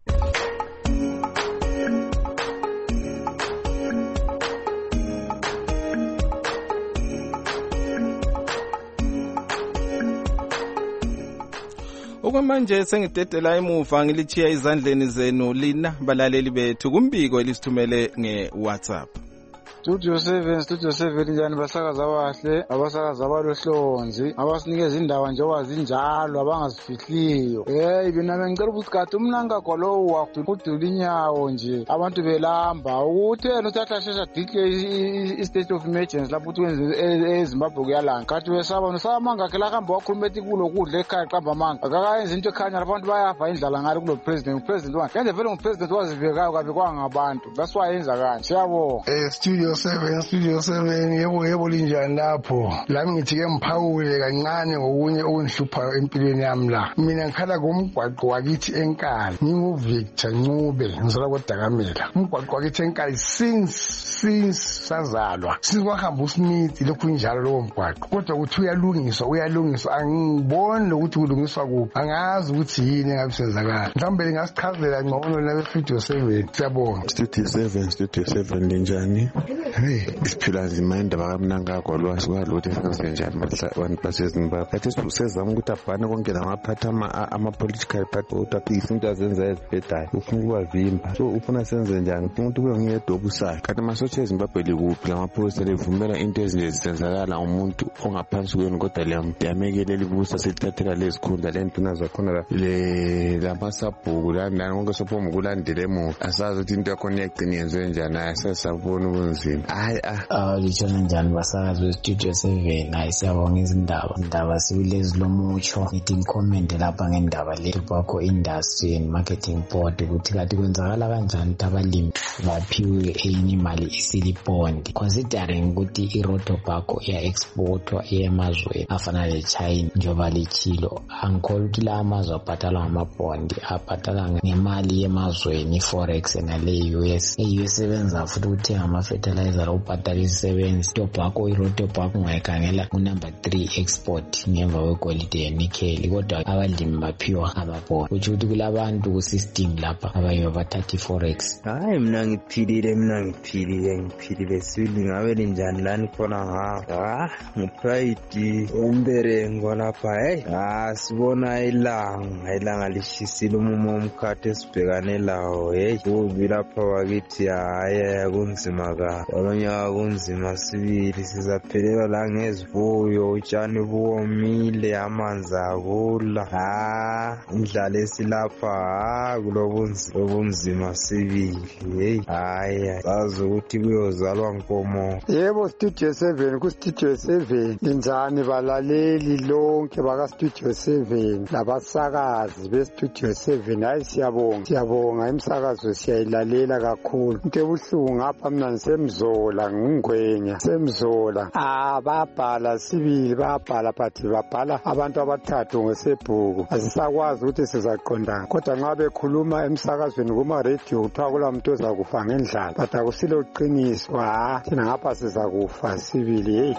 Okwamanje sengidedela emuva ngilichiya izandleni zenu lina balaleli bethu kumbiko elisithumele nge-WhatsApp. Studio seven, Studio seven njani basakaza abahle, abasakaza abalohlonzi, abasinikeza indawo njengoba zinjalo abangazifihliyo. Hey, mina ngicela ukuthi umnanga kwalo wakudula inyawo nje. Abantu belamba ukuthi yena uthatha shesha dike i-state of emergency lapho uthi eZimbabwe kuyalanga. Kathi wesaba nosamanga ke la hamba wakhuluma ethi kulo kudla ekhaya qamba amanga. Akakayenza into ekhanya abantu bayafa indlala ngalo kulo president. President wani? Yenze vele ngupresident wazivekayo kabi kwangabantu. That's why yenza kanje. Siyabonga. Eh Studio seven, Studio seven, yebo yebo linjani lapho. Lami ngithi ke mphawule kancane ngokunye okunhlupha empilweni yami la. Mina ngikhala ngomgwaqo wakithi enkala. NginguVictor Ncube, ngizala koDakamela. Umgwaqo wakithi enkala since since sazalwa. Sikwahamba uSmith lokhu njalo lo mgwaqo. Kodwa ukuthi uyalungiswa, uyalungiswa angiboni ukuthi kulungiswa kuphi. Angazi ukuthi yini ngabisenzakala. Mhlawumbe ngasichazela ngcono la Studio seven. Siyabonga. Studio seven, Studio seven linjani? Hey, isiphila nzima indaba kamnanga kwalwazi kwalokuthi senze njani abantu baseZimbabwe. Athi sisezama ukuthi abhane konke lamaphathi ama-political party ukuthi izinto azenza ezibhedayo ufuna ukubavimba. So ufuna senze njani? Ufuna ukuthi kube nguyedwa obusayo. Kanti amasosha eZimbabwe likuphi lamaphoyisa livumela into ezinje zisenzakala umuntu ongaphansi kwenu kodwa liyamekelela libusa selithathela lezikhundla lentuna zakhona le lamasabhuku landani konke sophoma ukulandela emuva. Asazi ukuthi into yakhona iyagcina yenziwe njani, ayasesabona ubunzima. Hayi ah litshona njani basakazi we-Studio seven. Hayi siyabonga izindaba indaba sikulezi lomutsho ngithi ngicomment lapha ngendaba le Tobacco Industry and Marketing Board ukuthi kade kwenzakala kanjani ukuthi abalimi baphiwe enye imali isilibond considering ukuthi i-raw tobacco iya-exportwa emazweni afana le-China njengoba lichilo. Angikholwa ukuthi la amazwe abhatalwa ngamabhondi abhatala ngemali yemazweni i-forex nale-U S i-U S sebenza futhi ukuthenga ama-fertilizer ubhatala isisebenzi. Tobacco i-raw tobacco ungayikhangela unumber three export ngemva kwegolide yenickel kodwa abalimi baphiwa amabhondi. Utsho ukuthi kulabantu ku-system lapha abayiwa bathatha i-forex. Hayi mina ngiphilile mina ngiphilile ngiphilile sibili ngabe linjani lani khona ngaho. Ah ngipride emberengo lapha hey. Ah sibona ilanga ilanga lishisile umumo omkhathi esibhekane lawo hey. Kubi lapha wakithi hayi kunzima ka. Olonyaka kunzima sibili sizaphelelwa la ngezivuyo utshani buwomile amanzi akula. Ah indlala esilapha ah kulobunzima sibili hey. Hayi sazi ukuthi kuyozalwa nkomo. Yebo Studio seven ku Studio seven linjani balaleli lonke baka Studio seven labasakazi be Studio seven. Hayi siyabonga siyabonga imsakazo siyayilalela kakhulu. Into ebuhlungu ngapha mina ngisemzola ngingwenya semzola. Ah babhala sibili babhala but babhala abantu abathathu ngesebhuku. Asisakwazi ukuthi sizaqondana kodwa nxa bekhuluma emsakazweni kuma radio kuthiwa kula muntu ozakufa ngendlala but akusilo uqiniso. Ah thina ngapha sizakufa sibili hey.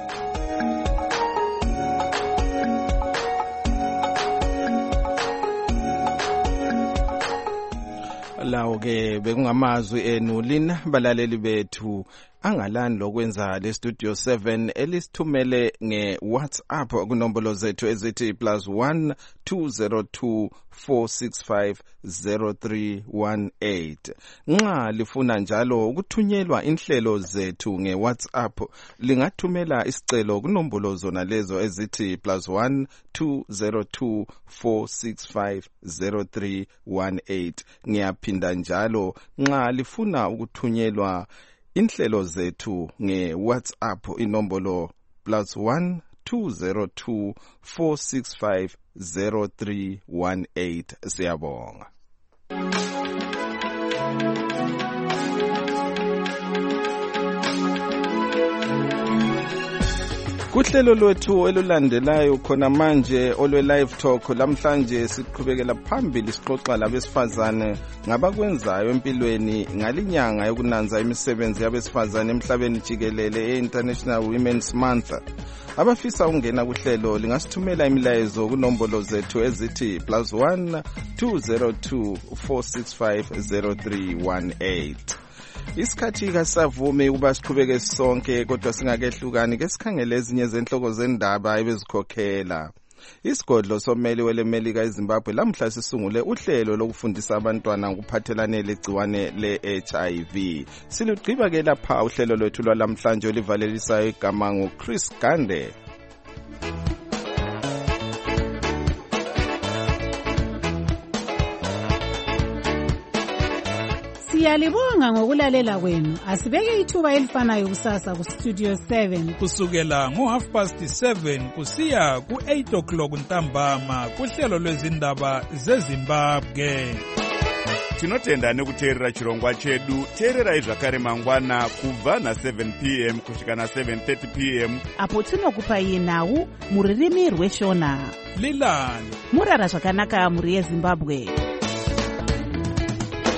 Lawo ke bekungamazwi enu lina balaleli bethu angalani lokwenza le Studio seven elisithumele nge-WhatsApp kunombolo zethu ezithi plus one two zero two four six five zero three one eight. Nxa lifuna njalo ukuthunyelwa inhlelo zethu nge-WhatsApp lingathumela isicelo kunombolo zona lezo ezithi plus one two zero two four six five zero three one eight. Ngiyaphinda njalo nxa lifuna ukuthunyelwa inhlelo zethu nge-WhatsApp inombolo plus one two zero two four six five zero three one eight. Siyabonga. Kuhlelo lwethu elulandelayo khona manje olwe live talk lamhlanje siqhubekela phambili sixoxa labesifazane ngabakwenzayo empilweni ngalinyanga yokunanza imisebenzi yabesifazane emhlabeni jikelele e-International Women's Month. Abafisa ungena kuhlelo lingasithumela imilayezo kunombolo zethu ezithi plus one two zero two four six five zero three one eight. Isikhathi kasavumi ukuba siqhubeke sonke kodwa singakehlukani ke sikhangele ezinye zenhloko zendaba ebezikhokhela. Isigodlo someli welemelika eZimbabwe lamhla sisungule uhlelo lokufundisa abantwana ngokuphathelane legciwane le-H I V. Silugqiba ke lapha uhlelo lwethu lwalamhlanje olivalelisayo igama nguChris Gande. Siyalibonga ngokulalela kwenu. Asibeke ithuba elifanayo kusasa ku Studio seven kusukela ngo half past seven kusiya ku eight o'clock ntambama kuhlelo lwezindaba zeZimbabwe. Tinotenda nekuteerera chirongwa chedu. Teererai zvakare mangwana kubva na seven p m kusvika na seven thirty p m apo tinokupai nhau muririmi rweshona. Lilani murara zvakanaka muri yeZimbabwe.